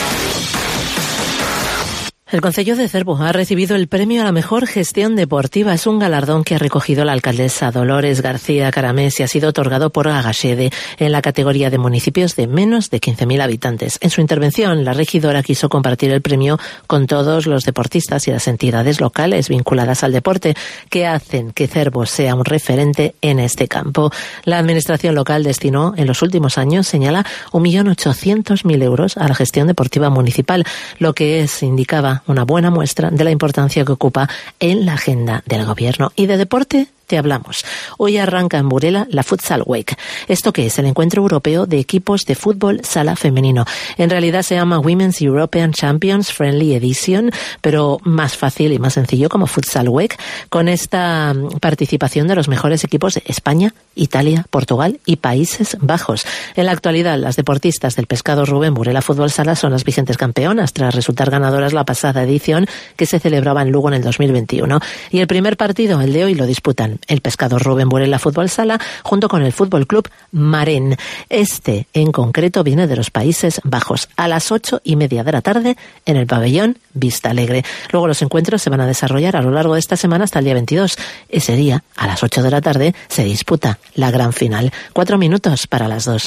El Concello de Cervo ha recibido el premio a la mejor gestión deportiva. Es un galardón que ha recogido la alcaldesa Dolores García Caramés y ha sido otorgado por Agashede en la categoría de municipios de menos de quince mil habitantes. En su intervención, la regidora quiso compartir el premio con todos los deportistas y las entidades locales vinculadas al deporte que hacen que Cervo sea un referente en este campo. La administración local destinó en los últimos años, señala, un millón ochocientos mil euros a la gestión deportiva municipal, lo que es, indicaba, una buena muestra de la importancia que ocupa en la agenda del gobierno. Y de deporte te hablamos. Hoy arranca en Burela la Futsal Week. ¿Esto qué es? El encuentro europeo de equipos de fútbol sala femenino. En realidad se llama Women's European Champions Friendly Edition, pero más fácil y más sencillo como Futsal Week, con esta participación de los mejores equipos de España, Italia, Portugal y Países Bajos. En la actualidad, las deportistas del Pescado Rubén Burela Fútbol Sala son las vigentes campeonas tras resultar ganadoras la pasada edición que se celebraba en Lugo en el dos mil veintiuno. Y el primer partido, el de hoy, lo disputan el Pescado Rubén Burela Fútbol Sala junto con el Fútbol Club Marén. Este, en concreto, viene de los Países Bajos a las ocho y media de la tarde en el pabellón Vista Alegre. Luego los encuentros se van a desarrollar a lo largo de esta semana hasta el día veintidós. Ese día, a las ocho de la tarde, se disputa la gran final. Cuatro minutos para las dos.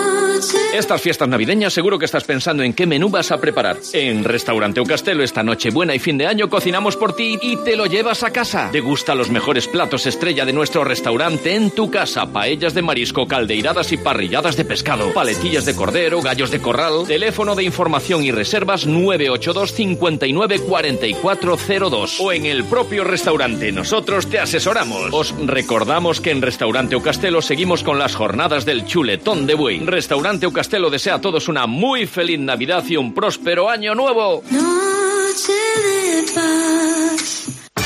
Estas fiestas navideñas seguro que estás pensando en qué menú vas a preparar. En Restaurante O Castelo esta Nochebuena y fin de año cocinamos por ti y te lo llevas a casa. Degusta los mejores platos estrella de nuestro restaurante en tu casa. Paellas de marisco, caldeiradas y parrilladas de pescado, paletillas de cordero, gallos de corral. Teléfono de información y reservas nueve ocho dos, cinco nueve, cuatro cuatro cero dos. O en el propio restaurante. Nosotros te asesoramos. Os recordamos que en Restaurante O Castelo seguimos con las jornadas del chuletón de buey. Restaurante O Castelo desea a todos una muy feliz Navidad y un próspero año nuevo. Noche de paz.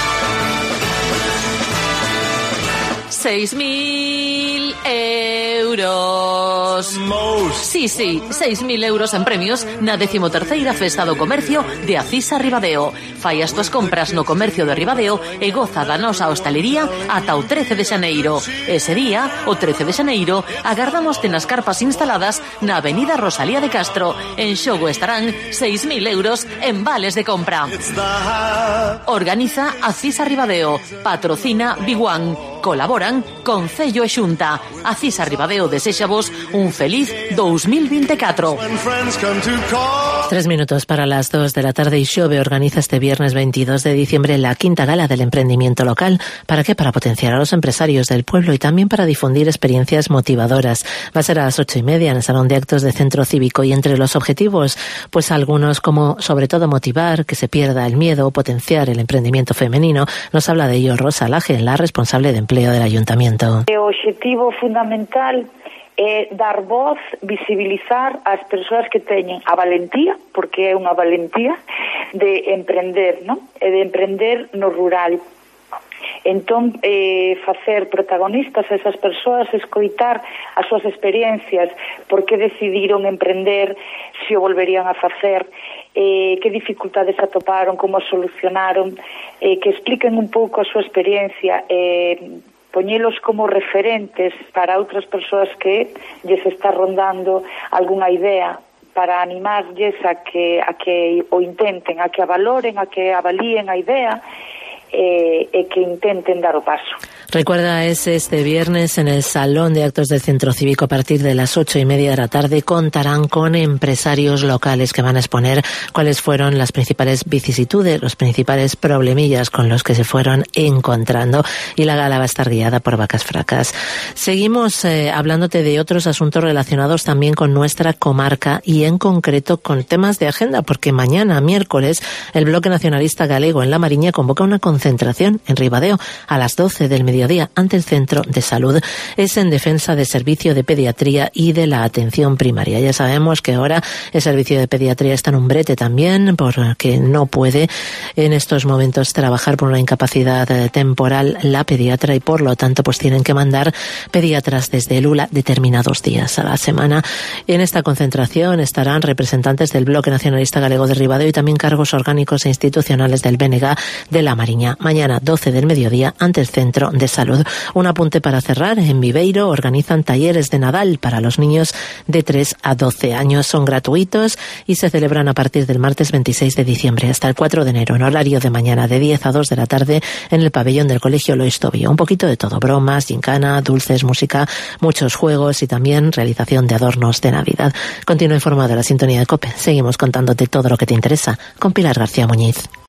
Seis mil euros. Sí, sí, seis mil euros en premios na decimoterceira Festa do Comercio de Acisa Ribadeo. Fai as tuas compras no comercio de Ribadeo e goza da nosa hostalería ata o trece de xaneiro. Ese día, o trece de xaneiro, agardámoste nas carpas instaladas na Avenida Rosalía de Castro. En xogo estarán seis mil euros en vales de compra. Organiza Acisa Ribadeo. Patrocina Biguán. Colaboran Concello e Xunta. Acisa Ribadeo deséxavos un feliz dos mil veinticuatro. Tres minutos para las dos de la tarde y Xove organiza este viernes veintidós de diciembre la quinta gala del emprendimiento local. ¿Para qué? Para potenciar a los empresarios del pueblo y también para difundir experiencias motivadoras. Va a ser a las ocho y media en el Salón de Actos de Centro Cívico y entre los objetivos, pues algunos como sobre todo motivar, que se pierda el miedo, potenciar el emprendimiento femenino. Nos habla de ello Rosa Laje, la responsable de empleo del Ayuntamiento. O objetivo fundamental é dar voz, visibilizar as persoas que teñen a valentía, porque é unha valentía, de emprender, non? E de emprender no rural. Entón, eh, facer protagonistas a esas persoas, escoitar as súas experiencias, por que decidiron emprender, se o volverían a facer, eh, que dificultades atoparon, como solucionaron, eh, que expliquen un pouco a súa experiencia, eh, poñelos como referentes para outras persoas que lles está rondando algunha idea, para animarlles a que, a que o intenten, a que a valoren, a que avalíen a idea, e, e que intenten dar o paso. Recuerda, es este viernes en el Salón de Actos del Centro Cívico a partir de las ocho y media de la tarde. Contarán con empresarios locales que van a exponer cuáles fueron las principales vicisitudes, los principales problemillas con los que se fueron encontrando, y la gala va a estar guiada por Vacas Fracas. Seguimos eh, hablándote de otros asuntos relacionados también con nuestra comarca y en concreto con temas de agenda, porque mañana, miércoles, el Bloque Nacionalista Galego en La Mariña convoca una concentración en Ribadeo a las doce del mediodía ante el Centro de Salud. Es en defensa del servicio de pediatría y de la atención primaria. Ya sabemos que ahora el servicio de pediatría está en un brete también porque no puede en estos momentos trabajar por una incapacidad temporal la pediatra y por lo tanto pues tienen que mandar pediatras desde el U L A determinados días a la semana. En esta concentración estarán representantes del Bloque Nacionalista Galego de Ribadeo y también cargos orgánicos e institucionales del B N G de La Mariña. Mañana doce del mediodía ante el Centro de Salud. Un apunte para cerrar: en Viveiro organizan talleres de Nadal para los niños de tres a doce años. Son gratuitos y se celebran a partir del martes veintiséis de diciembre hasta el cuatro de enero en horario de mañana de diez a dos de la tarde en el pabellón del Colegio Lois Tobío. Un poquito de todo: bromas, gincana, dulces, música, muchos juegos y también realización de adornos de Navidad. Continúa informado de la sintonía de COPE. Seguimos contándote todo lo que te interesa con Pilar García Muñiz.